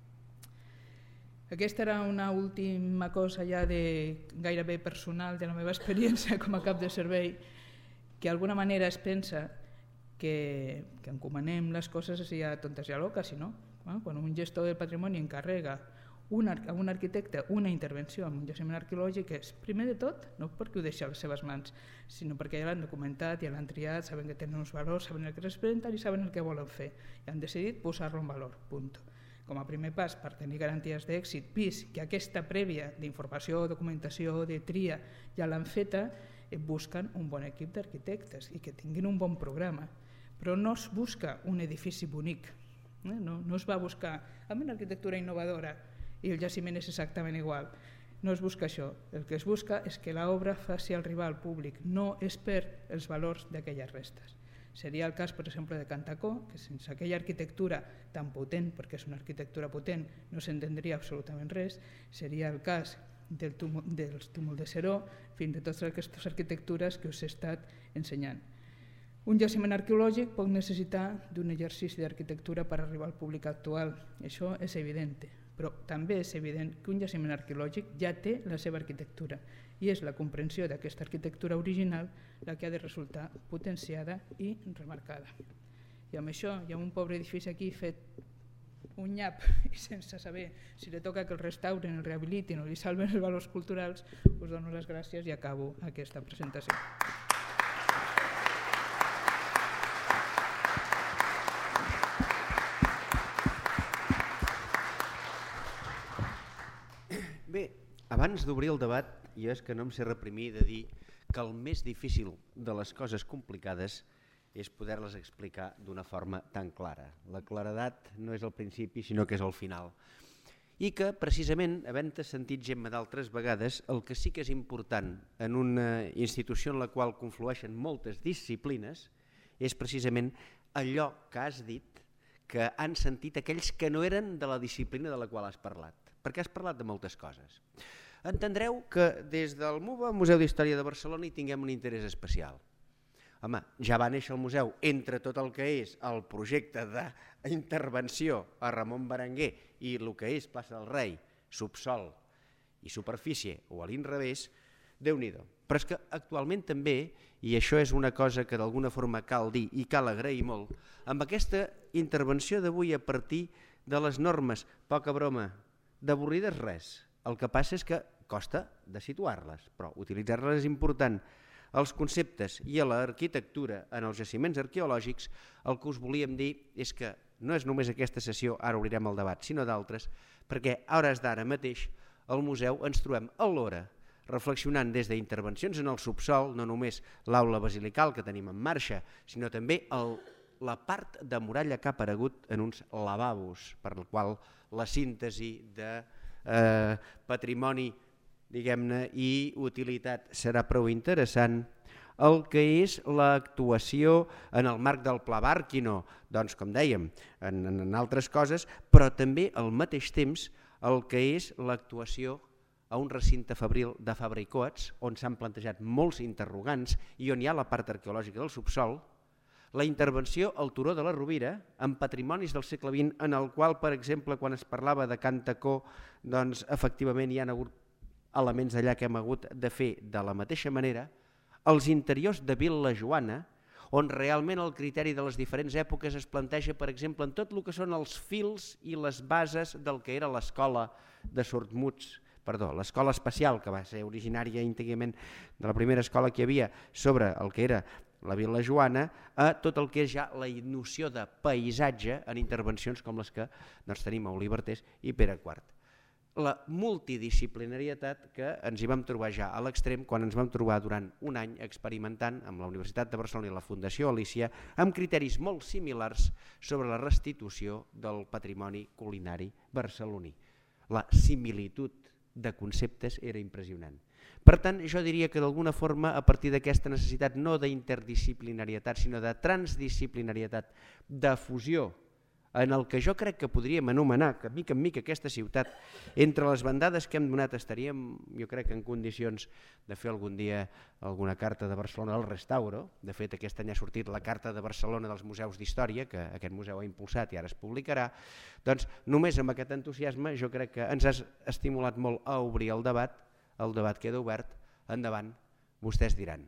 Aquesta era una última cosa ja de gairebé personal de la meva experiència com a cap de servei, que d'alguna manera es pensa que, que encomanem les coses així a tontes i a loques, no? Quan un gestor del patrimoni encarrega a un arquitecte una intervenció en un jaciment arqueològic és, primer de tot, no perquè ho deixi a les seves mans, sinó perquè ja l'han documentat, ja l'han triat, saben que tenen uns valors, saben el que representen i saben el que volen fer. I han decidit posar-lo en valor, punt. Com a primer pas, per tenir garanties d'èxit, vist que aquesta prèvia d'informació, documentació, de tria, ja l'han feta, busquen un bon equip d'arquitectes i que tinguin un bon programa. Però no es busca un edifici bonic, no, no es va buscar amb una arquitectura innovadora i el jaciment és exactament igual. No es busca això. El que es busca és que l'obra faci arribar al públic, no es perd els valors d'aquelles restes. Seria el cas, per exemple, de Cantacó, que sense aquella arquitectura tan potent, perquè és una arquitectura potent, no s'entendria absolutament res. Seria el cas del túmul, del túmul de Seró, fins de totes aquestes arquitectures que us he estat ensenyant. Un jaciment arqueològic pot necessitar d'un exercici d'arquitectura per arribar al públic actual. Això és evident. Però també és evident que un jaciment arqueològic ja té la seva arquitectura i és la comprensió d'aquesta arquitectura original la que ha de resultar potenciada i remarcada. I amb això, hi ha un pobre edifici aquí fet un nyap i sense saber si li toca que el restauren, el rehabilitin o li salven els valors culturals, us dono les gràcies i acabo aquesta presentació. Bé, abans d'obrir el debat, jo és que no em sé reprimir de dir que el més difícil de les coses complicades és poder-les explicar d'una forma tan clara. La claredat no és el principi, sinó que és el final. I que, precisament, havent-te sentit, Gemma, d'altres vegades, el que sí que és important en una institució en la qual conflueixen moltes disciplines és precisament allò que has dit que han sentit aquells que no eren de la disciplina de la qual has parlat, perquè has parlat de moltes coses. Entendreu que des del M U B A, Museu d'Història de Barcelona, hi tinguem un interès especial. Home, ja va néixer el museu entre tot el que és el projecte d'intervenció a Ramon Berenguer i el que és plaça del Rei, subsol i superfície o a l'inrevés, Déu-n'hi-do. Però és que actualment també, i això és una cosa que d'alguna forma cal dir i cal agrair molt, amb aquesta intervenció d'avui a partir de les normes, poca broma, d'avorrides res. El que passa és que costa de situar-les, però utilitzar-les és important. Els conceptes i a l'arquitectura en els jaciments arqueològics, el que us volíem dir és que no és només aquesta sessió, ara obrirem el debat, sinó d'altres, perquè a hores d'ara mateix al museu ens trobem alhora reflexionant des d'intervencions en el subsol, no només l'aula basilical que tenim en marxa, sinó també el, la part de muralla que ha aparegut en uns lavabos, per la qual la síntesi de eh, patrimoni, diguem-ne, i utilitat serà prou interessant. El que és l'actuació en el marc del Pla Bàrquino, doncs com dèiem, en, en altres coses, però també al mateix temps el que és l'actuació a un recinte fabril de Fabra i Coats, on s'han plantejat molts interrogants i on hi ha la part arqueològica del subsol, la intervenció al Turó de la Rovira, amb patrimonis del segle vint, en el qual, per exemple, quan es parlava de Cantacó, doncs efectivament hi ha hagut elements d'allà que hem hagut de fer de la mateixa manera, els interiors de Vil·lajoana, on realment el criteri de les diferents èpoques es planteja, per exemple, en tot el que són els fils i les bases del que era l'escola de Sortmuts, perdó, l'escola espacial, que va ser originària íntegrament de la primera escola que hi havia sobre el que era la Vil·lajoana, a tot el que és ja la noció de paisatge en intervencions com les que doncs, tenim a Olivertés i Pere quart. la multidisciplinarietat que ens hi vam trobar ja a l'extrem quan ens vam trobar durant un any experimentant amb la Universitat de Barcelona i la Fundació Alícia amb criteris molt similars sobre la restitució del patrimoni culinari barceloní. La similitud de conceptes era impressionant. Per tant, jo diria que d'alguna forma, a partir d'aquesta necessitat no d'interdisciplinarietat, sinó de transdisciplinarietat, de fusió, en el que jo crec que podríem anomenar, que mica en mica aquesta ciutat, entre les bandades que hem donat estaríem, jo crec, en condicions de fer algun dia alguna carta de Barcelona al Restauro. De fet, aquest any ha sortit la carta de Barcelona dels museus d'història, que aquest museu ha impulsat i ara es publicarà. Doncs només amb aquest entusiasme jo crec que ens has estimulat molt a obrir el debat, el debat queda obert, endavant, vostès diran.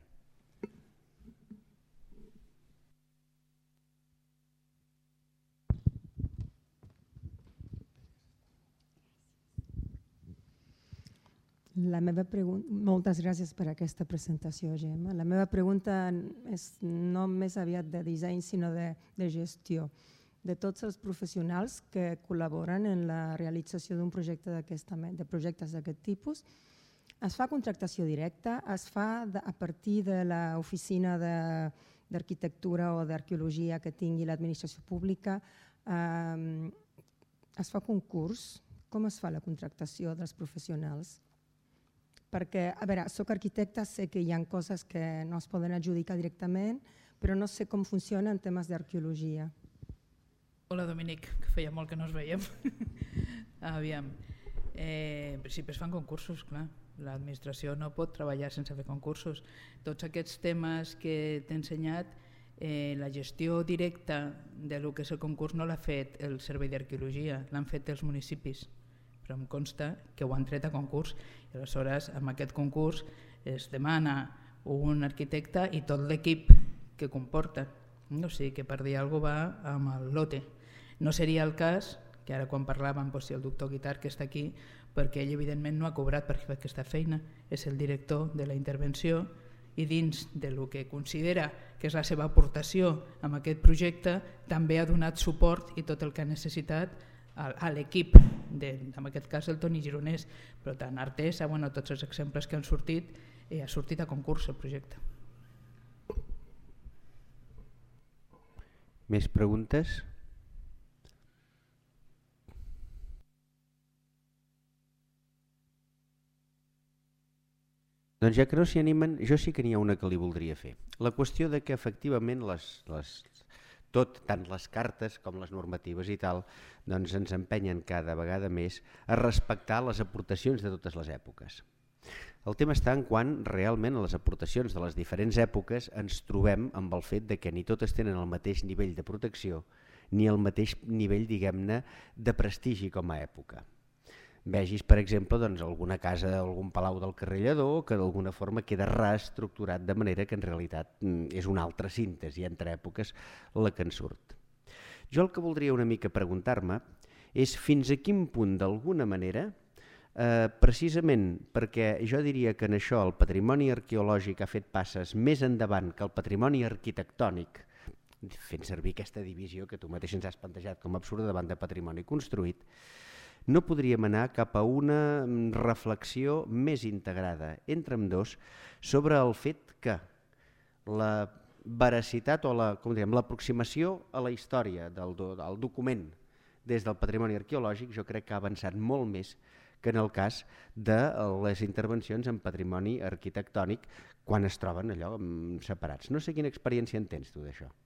La meva pregunta, moltes gràcies per aquesta presentació, Gemma. La meva pregunta és no més aviat de disseny, sinó de, de gestió. De tots els professionals que col·laboren en la realització d'un projecte d'aquesta mena, de projectes d'aquest tipus, es fa contractació directa, es fa de, a partir de l'oficina d'arquitectura o d'arqueologia que tingui l'administració pública, eh, es fa concurs. Com es fa la contractació dels professionals? Perquè, a veure, soc arquitecta, sé que hi ha coses que no es poden adjudicar directament, però no sé com funciona en temes d'arqueologia. Hola, Dominic, que feia molt que no ens veiem. Aviam, eh, en principi es fan concursos, clar. L'administració no pot treballar sense fer concursos. Tots aquests temes que t'he ensenyat, eh, la gestió directa del que és el concurs no l'ha fet el Servei d'Arqueologia, l'han fet els municipis. Però em consta que ho han tret a concurs i aleshores amb aquest concurs es demana un arquitecte i tot l'equip que comporta. No sé, que per dir alguna cosa va amb el lote. No seria el cas, que ara quan parlàvem, doncs, si el doctor Guitart que està aquí, perquè ell evidentment no ha cobrat per aquesta feina, és el director de la intervenció i dins del que considera que és la seva aportació amb aquest projecte també ha donat suport i tot el que ha necessitat a l'equip, en aquest cas el Toni Gironès, però tant Artesa, bueno, tots els exemples que han sortit, eh, ha sortit a concurs el projecte. Més preguntes? Doncs ja que no s'hi animen, jo sí que n'hi ha una que li voldria fer. La qüestió de que efectivament les... les tot, tant les cartes com les normatives i tal, doncs ens empenyen cada vegada més a respectar les aportacions de totes les èpoques. El tema està en quan realment a les aportacions de les diferents èpoques ens trobem amb el fet de que ni totes tenen el mateix nivell de protecció ni el mateix nivell, diguem-ne, de prestigi com a època. Vegis, per exemple, doncs, alguna casa, algun palau del carrer Lledó que d'alguna forma queda reestructurat de manera que en realitat és una altra síntesi entre èpoques la que en surt. Jo el que voldria una mica preguntar-me és fins a quin punt d'alguna manera, eh, precisament perquè jo diria que en això el patrimoni arqueològic ha fet passes més endavant que el patrimoni arquitectònic, fent servir aquesta divisió que tu mateix ens has plantejat com absurda davant de patrimoni construït, no podríem anar cap a una reflexió més integrada entre ambdós sobre el fet que la veracitat o la, com diguem, l'aproximació a la història del, del document des del patrimoni arqueològic jo crec que ha avançat molt més que en el cas de les intervencions en patrimoni arquitectònic quan es troben allò separats. No sé quina experiència en tens tu d'això.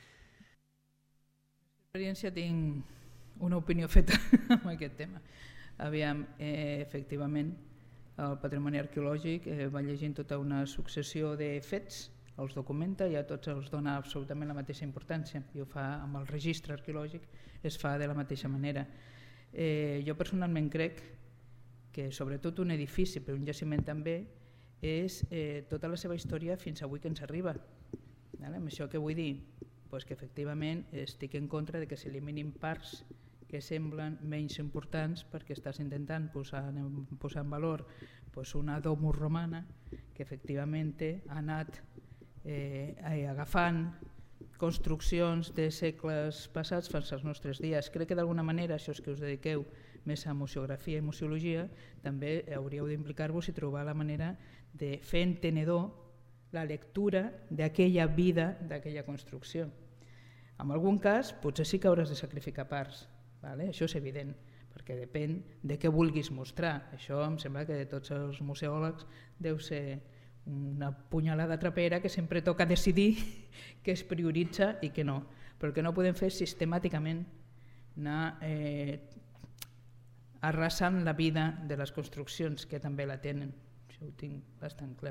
Experiència tinc una opinió feta amb aquest tema. Aviam, eh, efectivament, el patrimoni arqueològic eh, va llegint tota una successió de fets, els documenta i a tots els dona absolutament la mateixa importància i ho fa amb el registre arqueològic, es fa de la mateixa manera. Eh, jo personalment crec que sobretot un edifici, però un jaciment també, és eh, tota la seva història fins avui que ens arriba. Amb això què vull dir? Pues que efectivament estic en contra de que s'eliminin parts que semblen menys importants perquè estàs intentant posar, posar en valor pues, una domus romana que efectivament ha anat eh, agafant construccions de segles passats fins als nostres dies. Crec que d'alguna manera, això és que us dediqueu més a museografia i museologia, també hauríeu d'implicar-vos i trobar la manera de fer entenedor la lectura d'aquella vida, d'aquella construcció. En algun cas, potser sí que hauràs de sacrificar parts, vale? Això és evident, perquè depèn de què vulguis mostrar. Això em sembla que de tots els museòlegs deu ser una punyalada trapera que sempre toca decidir què es prioritza i què no. Però el que no podem fer és sistemàticament anar eh, arrasant la vida de les construccions que també la tenen. Això ho tinc bastant clar.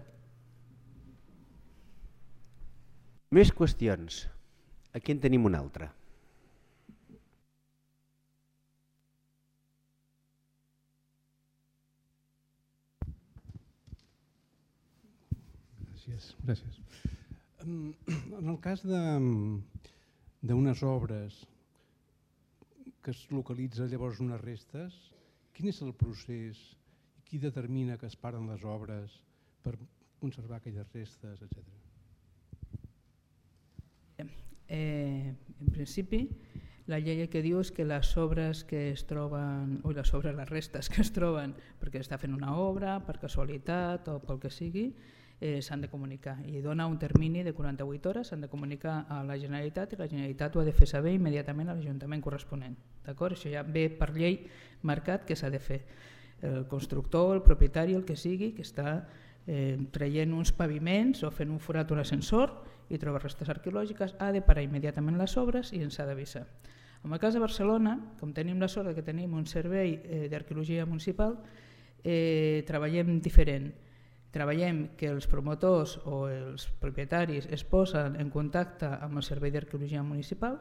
Més qüestions. Aquí en tenim una altra. Gràcies. Gràcies. En el cas d'unes obres que es localitza llavors unes restes, quin és el procés? Qui determina que es paren les obres per conservar aquelles restes, etcètera? Eh, en principi, la llei el que diu és que les obres que es troben, ui, les obres, les restes que es troben perquè està fent una obra, per casualitat o pel que sigui, eh, s'han de comunicar i dona un termini de quaranta-vuit hores, s'han de comunicar a la Generalitat i la Generalitat ho ha de fer saber immediatament a l'Ajuntament corresponent. D'acord? Això ja ve per llei marcat que s'ha de fer. El constructor, el propietari, el que sigui, que està eh, traient uns paviments o fent un forat o un ascensor i troba restes arqueològiques, ha de parar immediatament les obres i ens ha d'avisar. En el cas de Barcelona, com tenim la sort que tenim un servei eh, d'arqueologia municipal, eh, treballem diferent. Treballem que els promotors o els propietaris es posen en contacte amb el servei d'arqueologia municipal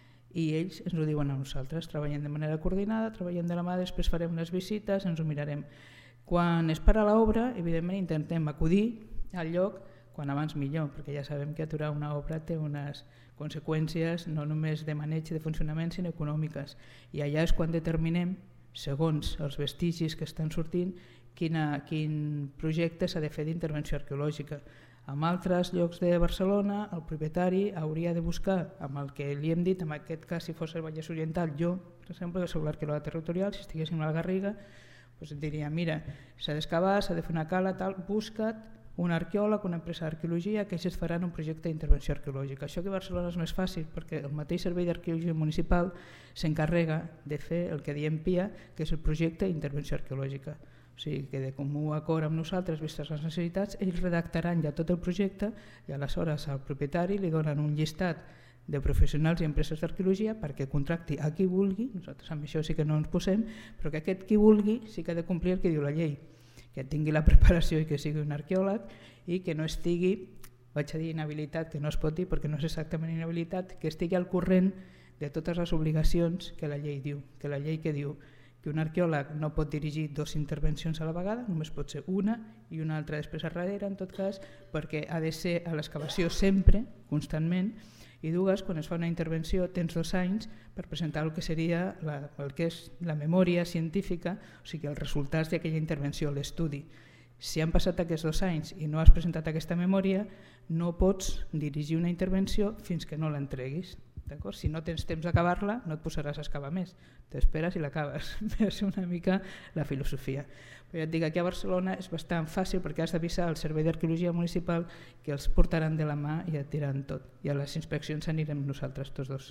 i ells ens ho diuen a nosaltres. Treballem de manera coordinada, treballem de la mà, després farem les visites, ens ho mirarem. Quan es para l'obra, evidentment intentem acudir al lloc quan abans millor, perquè ja sabem que aturar una obra té unes conseqüències no només de maneig i de funcionament, sinó econòmiques. I allà és quan determinem, segons els vestigis que estan sortint, quina, quin projecte s'ha de fer d'intervenció arqueològica. En altres llocs de Barcelona, el propietari hauria de buscar, amb el que li hem dit, en aquest cas si fos el Vallès Oriental, jo, per exemple, que soc l'arqueòloga territorial, si estiguéssim a la Garriga, doncs et diria, mira, s'ha d'excavar, s'ha de fer una cala, tal, busca't un arqueòleg, una empresa d'arqueologia, que ells faran un projecte d'intervenció arqueològica. Això que a Barcelona és més fàcil, perquè el mateix servei d'arqueologia municipal s'encarrega de fer el que diem P I A, que és el projecte d'intervenció arqueològica. O sigui que de comú acord amb nosaltres, vistes les necessitats, ells redactaran ja tot el projecte i aleshores al propietari li donen un llistat de professionals i empreses d'arqueologia perquè contracti a qui vulgui, nosaltres amb això sí que no ens posem, però que aquest qui vulgui sí que ha de complir el que diu la llei, que tingui la preparació i que sigui un arqueòleg i que no estigui, vaig a dir inhabilitat, que no es pot dir perquè no és exactament inhabilitat, que estigui al corrent de totes les obligacions que la llei diu, que la llei que diu que un arqueòleg no pot dirigir dues intervencions a la vegada, només pot ser una i una altra després a darrere, en tot cas, perquè ha de ser a l'excavació sempre, constantment, i dues, quan es fa una intervenció tens dos anys per presentar el que seria la, el que és la memòria científica, o sigui, els resultats d'aquella intervenció, l'estudi. Si han passat aquests dos anys i no has presentat aquesta memòria, no pots dirigir una intervenció fins que no l'entreguis. Si no tens temps d'acabar-la, no et posaràs a excavar més, t'esperes i l'acabes. Va ser una mica la filosofia. Però ja et dic, aquí a Barcelona és bastant fàcil perquè has d'avisar al Servei d'Arqueologia Municipal que els portaran de la mà i et tiraran tot. I a les inspeccions anirem nosaltres, tots dos.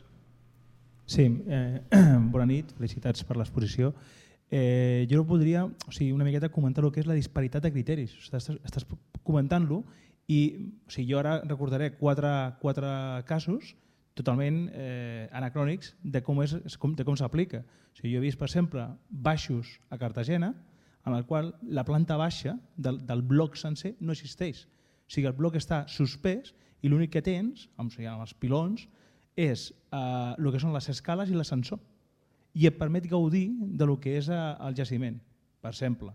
Sí, eh, bona nit, felicitats per l'exposició. Eh, jo voldria o sigui, una miqueta comentar el que és la disparitat de criteris. Estàs, estàs comentant-lo i o sigui, jo ara recordaré quatre, quatre casos totalment eh, anacrònics de com és, de com s'aplica. O sigui, jo he vist, per exemple, baixos a Cartagena, en el qual la planta baixa del, del bloc sencer no existeix. O sigui, el bloc està suspès i l'únic que tens, o sigui, amb els pilons, és eh, el que són les escales i l'ascensor. I et permet gaudir del que és eh, el jaciment. Per exemple,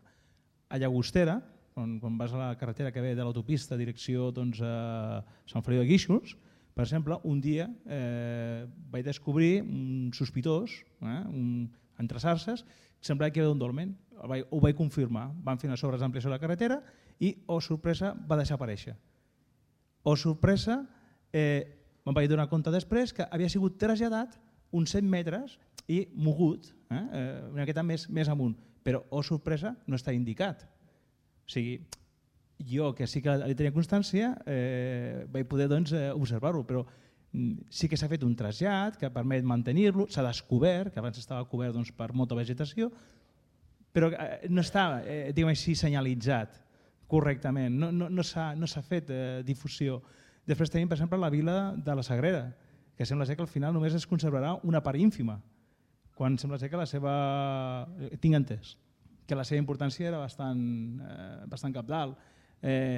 a Llagostera, quan, quan vas a la carretera que ve de l'autopista direcció doncs, a Sant Feliu de Guíxols, per exemple, un dia eh, vaig descobrir un sospitós, eh, un, entre sarses, que semblava que hi havia un dolmen. Ho vaig, ho vaig confirmar. Van fer unes obres d'ampliació de la carretera i, oh sorpresa, va desaparèixer. Oh sorpresa, eh, me'n vaig donar compte després que havia sigut traslladat uns cent metres i mogut, eh? una miqueta més, més amunt, però, oh sorpresa, no està indicat. O sigui, jo, que sí que li tenia constància, eh, vaig poder doncs, eh, observar-ho, però sí que s'ha fet un trasllat que permet mantenir-lo, s'ha descobert, que abans estava cobert doncs, per molta vegetació, però eh, no està eh, diguem així, senyalitzat correctament, no, no, no s'ha no fet eh, difusió. Després tenim, per exemple, la vila de la Sagrera, que sembla ser que al final només es conservarà una part ínfima, quan sembla ser que la seva... tinc entès, que la seva importància era bastant, eh, bastant cabdal. Eh,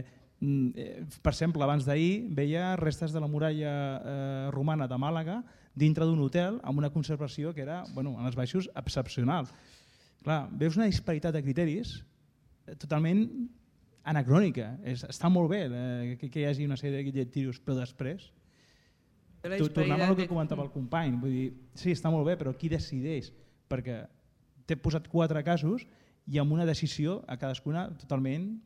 per exemple, abans d'ahir veia restes de la muralla eh, romana de Màlaga dintre d'un hotel amb una conservació que era, bueno, en els baixos, excepcional. Clar, veus una disparitat de criteris totalment anacrònica. És, està molt bé eh, que, que hi hagi una sèrie de guilletius, però després... Tornant al que comentava el company, vull dir, sí, està molt bé, però qui decideix? Perquè t'he posat quatre casos i amb una decisió a cadascuna totalment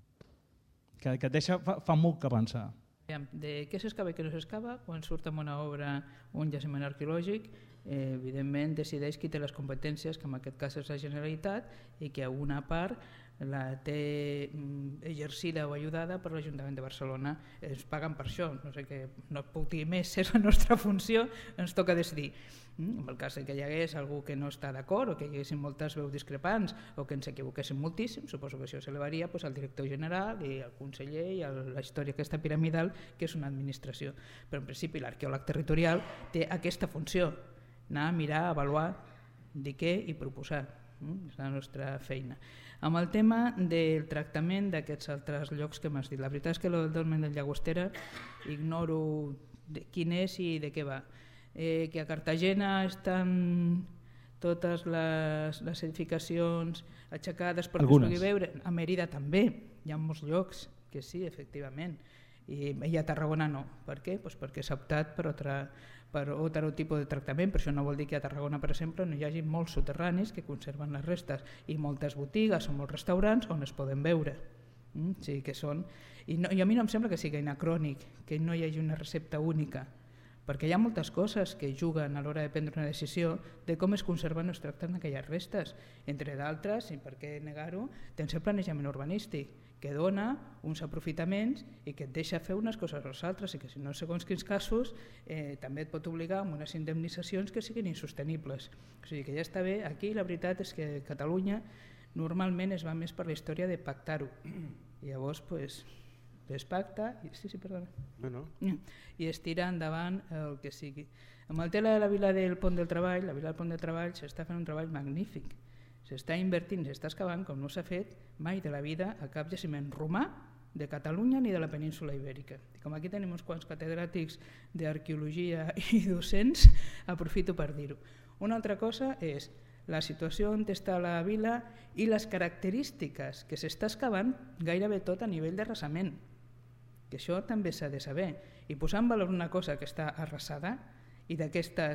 que, que et deixa, fa, fa molt que pensar. De què s'excava i què no s'excava, quan surt en una obra un jaciment arqueològic, eh, evidentment decideix qui té les competències, que en aquest cas és la Generalitat, i que una part la té exercida o ajudada per l'Ajuntament de Barcelona. Ens paguen per això, no sé què, no puc dir més, és la nostra funció, ens toca decidir. En el cas que hi hagués algú que no està d'acord o que hi haguessin moltes veus discrepants o que ens equivoquéssim moltíssim, suposo que això s'elevaria pues, al director general i al conseller i a la història aquesta piramidal que és una administració. Però en principi l'arqueòleg territorial té aquesta funció, anar a mirar, avaluar, dir què i proposar. És la nostra feina. Amb el tema del tractament d'aquests altres llocs que m'has dit, la veritat és que el dolmen de Llagostera ignoro de quin és i de què va. Eh, que a Cartagena estan totes les, les edificacions aixecades per Algunes. que es pugui veure, a Mèrida també, hi ha molts llocs que sí, efectivament, i, i a Tarragona no. Per què? Pues perquè s'ha optat per altra per altre tipus de tractament, però això no vol dir que a Tarragona, per exemple, no hi hagi molts soterranis que conserven les restes i moltes botigues o molts restaurants on es poden veure. Mm? O sigui que són... I, no, I a mi no em sembla que sigui anacrònic, que no hi hagi una recepta única, perquè hi ha moltes coses que juguen a l'hora de prendre una decisió de com es conserven o es tracten aquelles restes. Entre d'altres, i per què negar-ho, tens el planejament urbanístic, que dona uns aprofitaments i que et deixa fer unes coses o les altres i que si no, segons quins casos, eh, també et pot obligar a unes indemnitzacions que siguin insostenibles. O sigui que ja està bé, aquí la veritat és que Catalunya normalment es va més per la història de pactar-ho. I llavors, pues, es pacta i, sí, sí, perdona. No, no. I es tira endavant el que sigui. Amb el tema de la Vila del Pont del Treball, la Vila del Pont del Treball s'està fent un treball magnífic. S'està invertint, s'està excavant, com no s'ha fet mai de la vida a cap jaciment romà de Catalunya ni de la península ibèrica. I com aquí tenim uns quants catedràtics d'arqueologia i docents, aprofito per dir-ho. Una altra cosa és la situació on està la vila i les característiques que s'està excavant gairebé tot a nivell d'arrasament, que això també s'ha de saber. I posar en valor una cosa que està arrasada i d'aquesta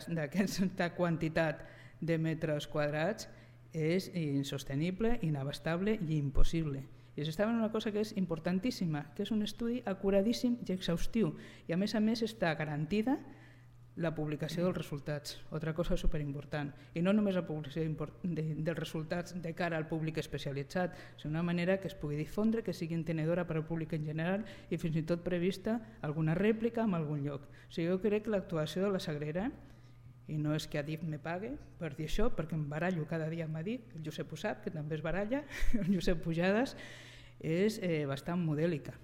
quantitat de metres quadrats és insostenible, inabastable i impossible. I s'està fent una cosa que és importantíssima, que és un estudi acuradíssim i exhaustiu. I a més a més està garantida la publicació dels resultats, altra cosa superimportant. I no només la publicació de, dels resultats de cara al públic especialitzat, sinó una manera que es pugui difondre, que sigui entenedora per al públic en general i fins i tot prevista alguna rèplica en algun lloc. O sigui, jo crec que l'actuació de la Sagrera, i no és que a D I F me pague per dir això, perquè em barallo cada dia amb a D I F, el Josep ho sap, que també es baralla, el Josep Pujades, és eh, bastant modèlica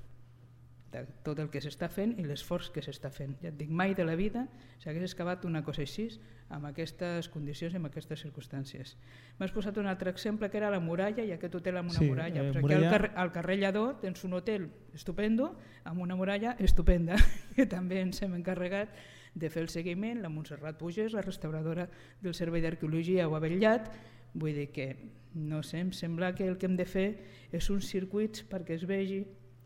de tot el que s'està fent i l'esforç que s'està fent. Ja et dic, mai de la vida s'hagués excavat una cosa així amb aquestes condicions i amb aquestes circumstàncies. M'has posat un altre exemple que era la muralla i aquest hotel amb una sí, muralla, eh, perquè muralla... al carrer, al carrer Lledó tens un hotel estupendo amb una muralla estupenda que també ens hem encarregat de fer el seguiment. La Montserrat Puges, la restauradora del Servei d'Arqueologia, ho ha vetllat. Vull dir que, no sé, em sembla que el que hem de fer és uns circuits perquè es vegi,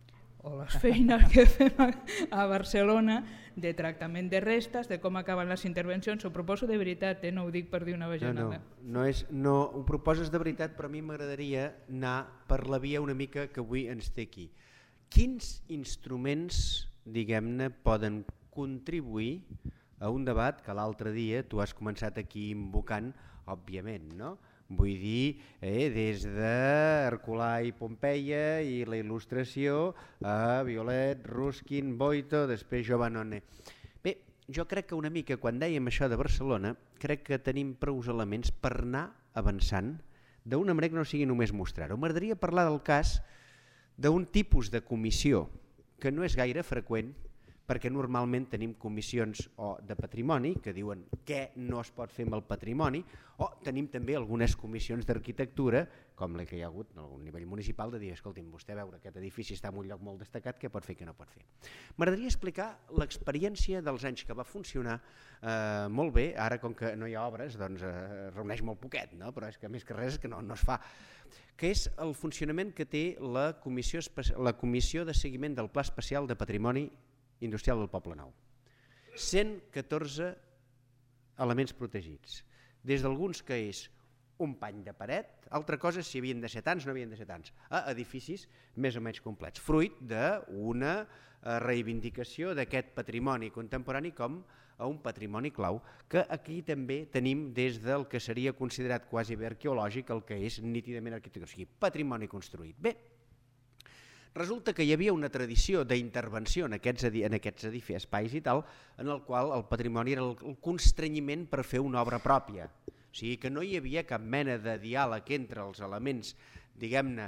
o les feines que fem a Barcelona de tractament de restes, de com acaben les intervencions. Ho proposo de veritat, eh? No ho dic per dir una bajanada. No, no, no, és, no ho proposes de veritat, però a mi m'agradaria anar per la via una mica que avui ens té aquí. Quins instruments, diguem-ne, poden contribuir a un debat que l'altre dia tu has començat aquí invocant, òbviament, no? Vull dir, eh, des d'Herculà i Pompeia i la il·lustració a Violet, Ruskin, Boito, després Giovannone. Bé, jo crec que una mica quan dèiem això de Barcelona, crec que tenim prou elements per anar avançant d'una manera que no sigui només mostrar-ho. M'agradaria parlar del cas d'un tipus de comissió que no és gaire freqüent, perquè normalment tenim comissions o de patrimoni que diuen què no es pot fer amb el patrimoni, o tenim també algunes comissions d'arquitectura, com la que hi ha hagut a algun nivell municipal, de dir, escolti'm, vostè veure aquest edifici està en un lloc molt destacat, què pot fer i què no pot fer. M'agradaria explicar l'experiència dels anys que va funcionar eh, molt bé, ara com que no hi ha obres, doncs eh, reuneix molt poquet, no? Però és que més que res és que no, no es fa, que és el funcionament que té la comissió, la comissió de seguiment del Pla Especial de Patrimoni Industrial del Poble Nou. cent catorze elements protegits, des d'alguns que és un pany de paret, altra cosa si havien de ser tants, no havien de ser tants, a edificis més o menys complets, fruit d'una reivindicació d'aquest patrimoni contemporani com a un patrimoni clau, que aquí també tenim des del que seria considerat quasi bé arqueològic, el que és nítidament arquitectònic, o sigui, patrimoni construït. Bé, resulta que hi havia una tradició d'intervenció en aquests, en aquests edificis, espais i tal, en el qual el patrimoni era el, el constrenyiment per fer una obra pròpia. O sigui que no hi havia cap mena de diàleg entre els elements, diguem-ne,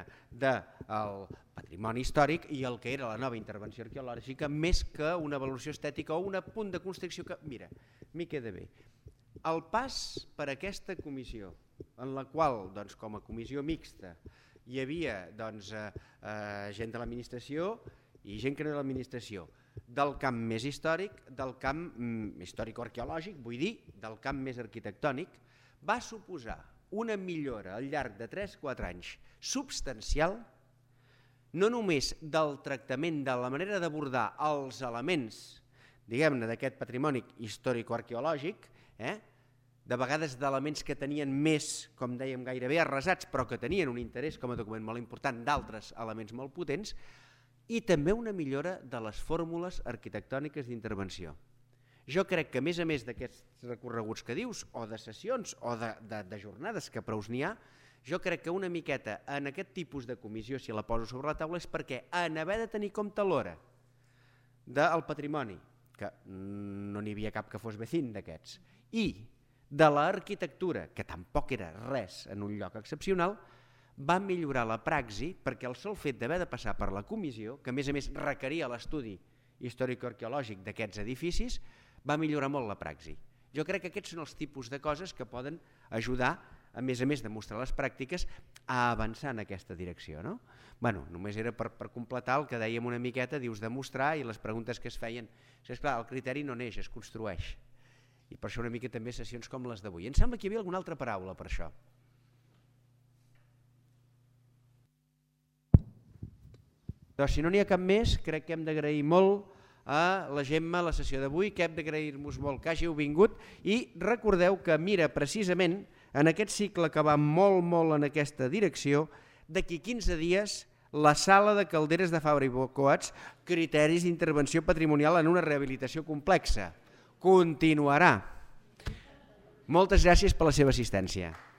del patrimoni històric i el que era la nova intervenció arqueològica, més que una valoració estètica o un punt de construcció que, mira, m'hi queda bé. El pas per aquesta comissió, en la qual, doncs, com a comissió mixta, hi havia doncs, eh, eh, gent de l'administració i gent que no de l'administració, del camp més històric, del camp mm, històrico-arqueològic, vull dir, del camp més arquitectònic, va suposar una millora al llarg de tres a quatre anys substancial, no només del tractament, de la manera d'abordar els elements, diguem-ne, d'aquest patrimoni històrico-arqueològic, eh? de vegades d'elements que tenien més, com dèiem, gairebé arrasats, però que tenien un interès com a document molt important d'altres elements molt potents, i també una millora de les fórmules arquitectòniques d'intervenció. Jo crec que, a més a més d'aquests recorreguts que dius, o de sessions, o de, de, de jornades, que prous n'hi ha, jo crec que una miqueta en aquest tipus de comissió, si la poso sobre la taula, és perquè en haver de tenir compte l'hora del patrimoni, que no n'hi havia cap que fos vecín d'aquests, i de l'arquitectura, que tampoc era res en un lloc excepcional, va millorar la praxi perquè el sol fet d'haver de passar per la comissió, que a més a més requeria l'estudi històrico-arqueològic d'aquests edificis, va millorar molt la praxi. Jo crec que aquests són els tipus de coses que poden ajudar, a més a més de mostrar les pràctiques, a avançar en aquesta direcció. No? Bueno, només era per, per completar el que dèiem una miqueta, dius demostrar, i les preguntes que es feien. És clar, el criteri no neix, es construeix. I per això una mica també sessions com les d'avui. Em sembla que hi havia alguna altra paraula per això. Doncs si no n'hi ha cap més, crec que hem d'agrair molt a la Gemma la sessió d'avui, que hem d'agrair-vos molt que hàgiu vingut, i recordeu que mira precisament en aquest cicle que va molt molt en aquesta direcció, d'aquí quinze dies la sala de calderes de Fabra i Coats, criteris d'intervenció patrimonial en una rehabilitació complexa. Continuarà. Moltes gràcies per la seva assistència.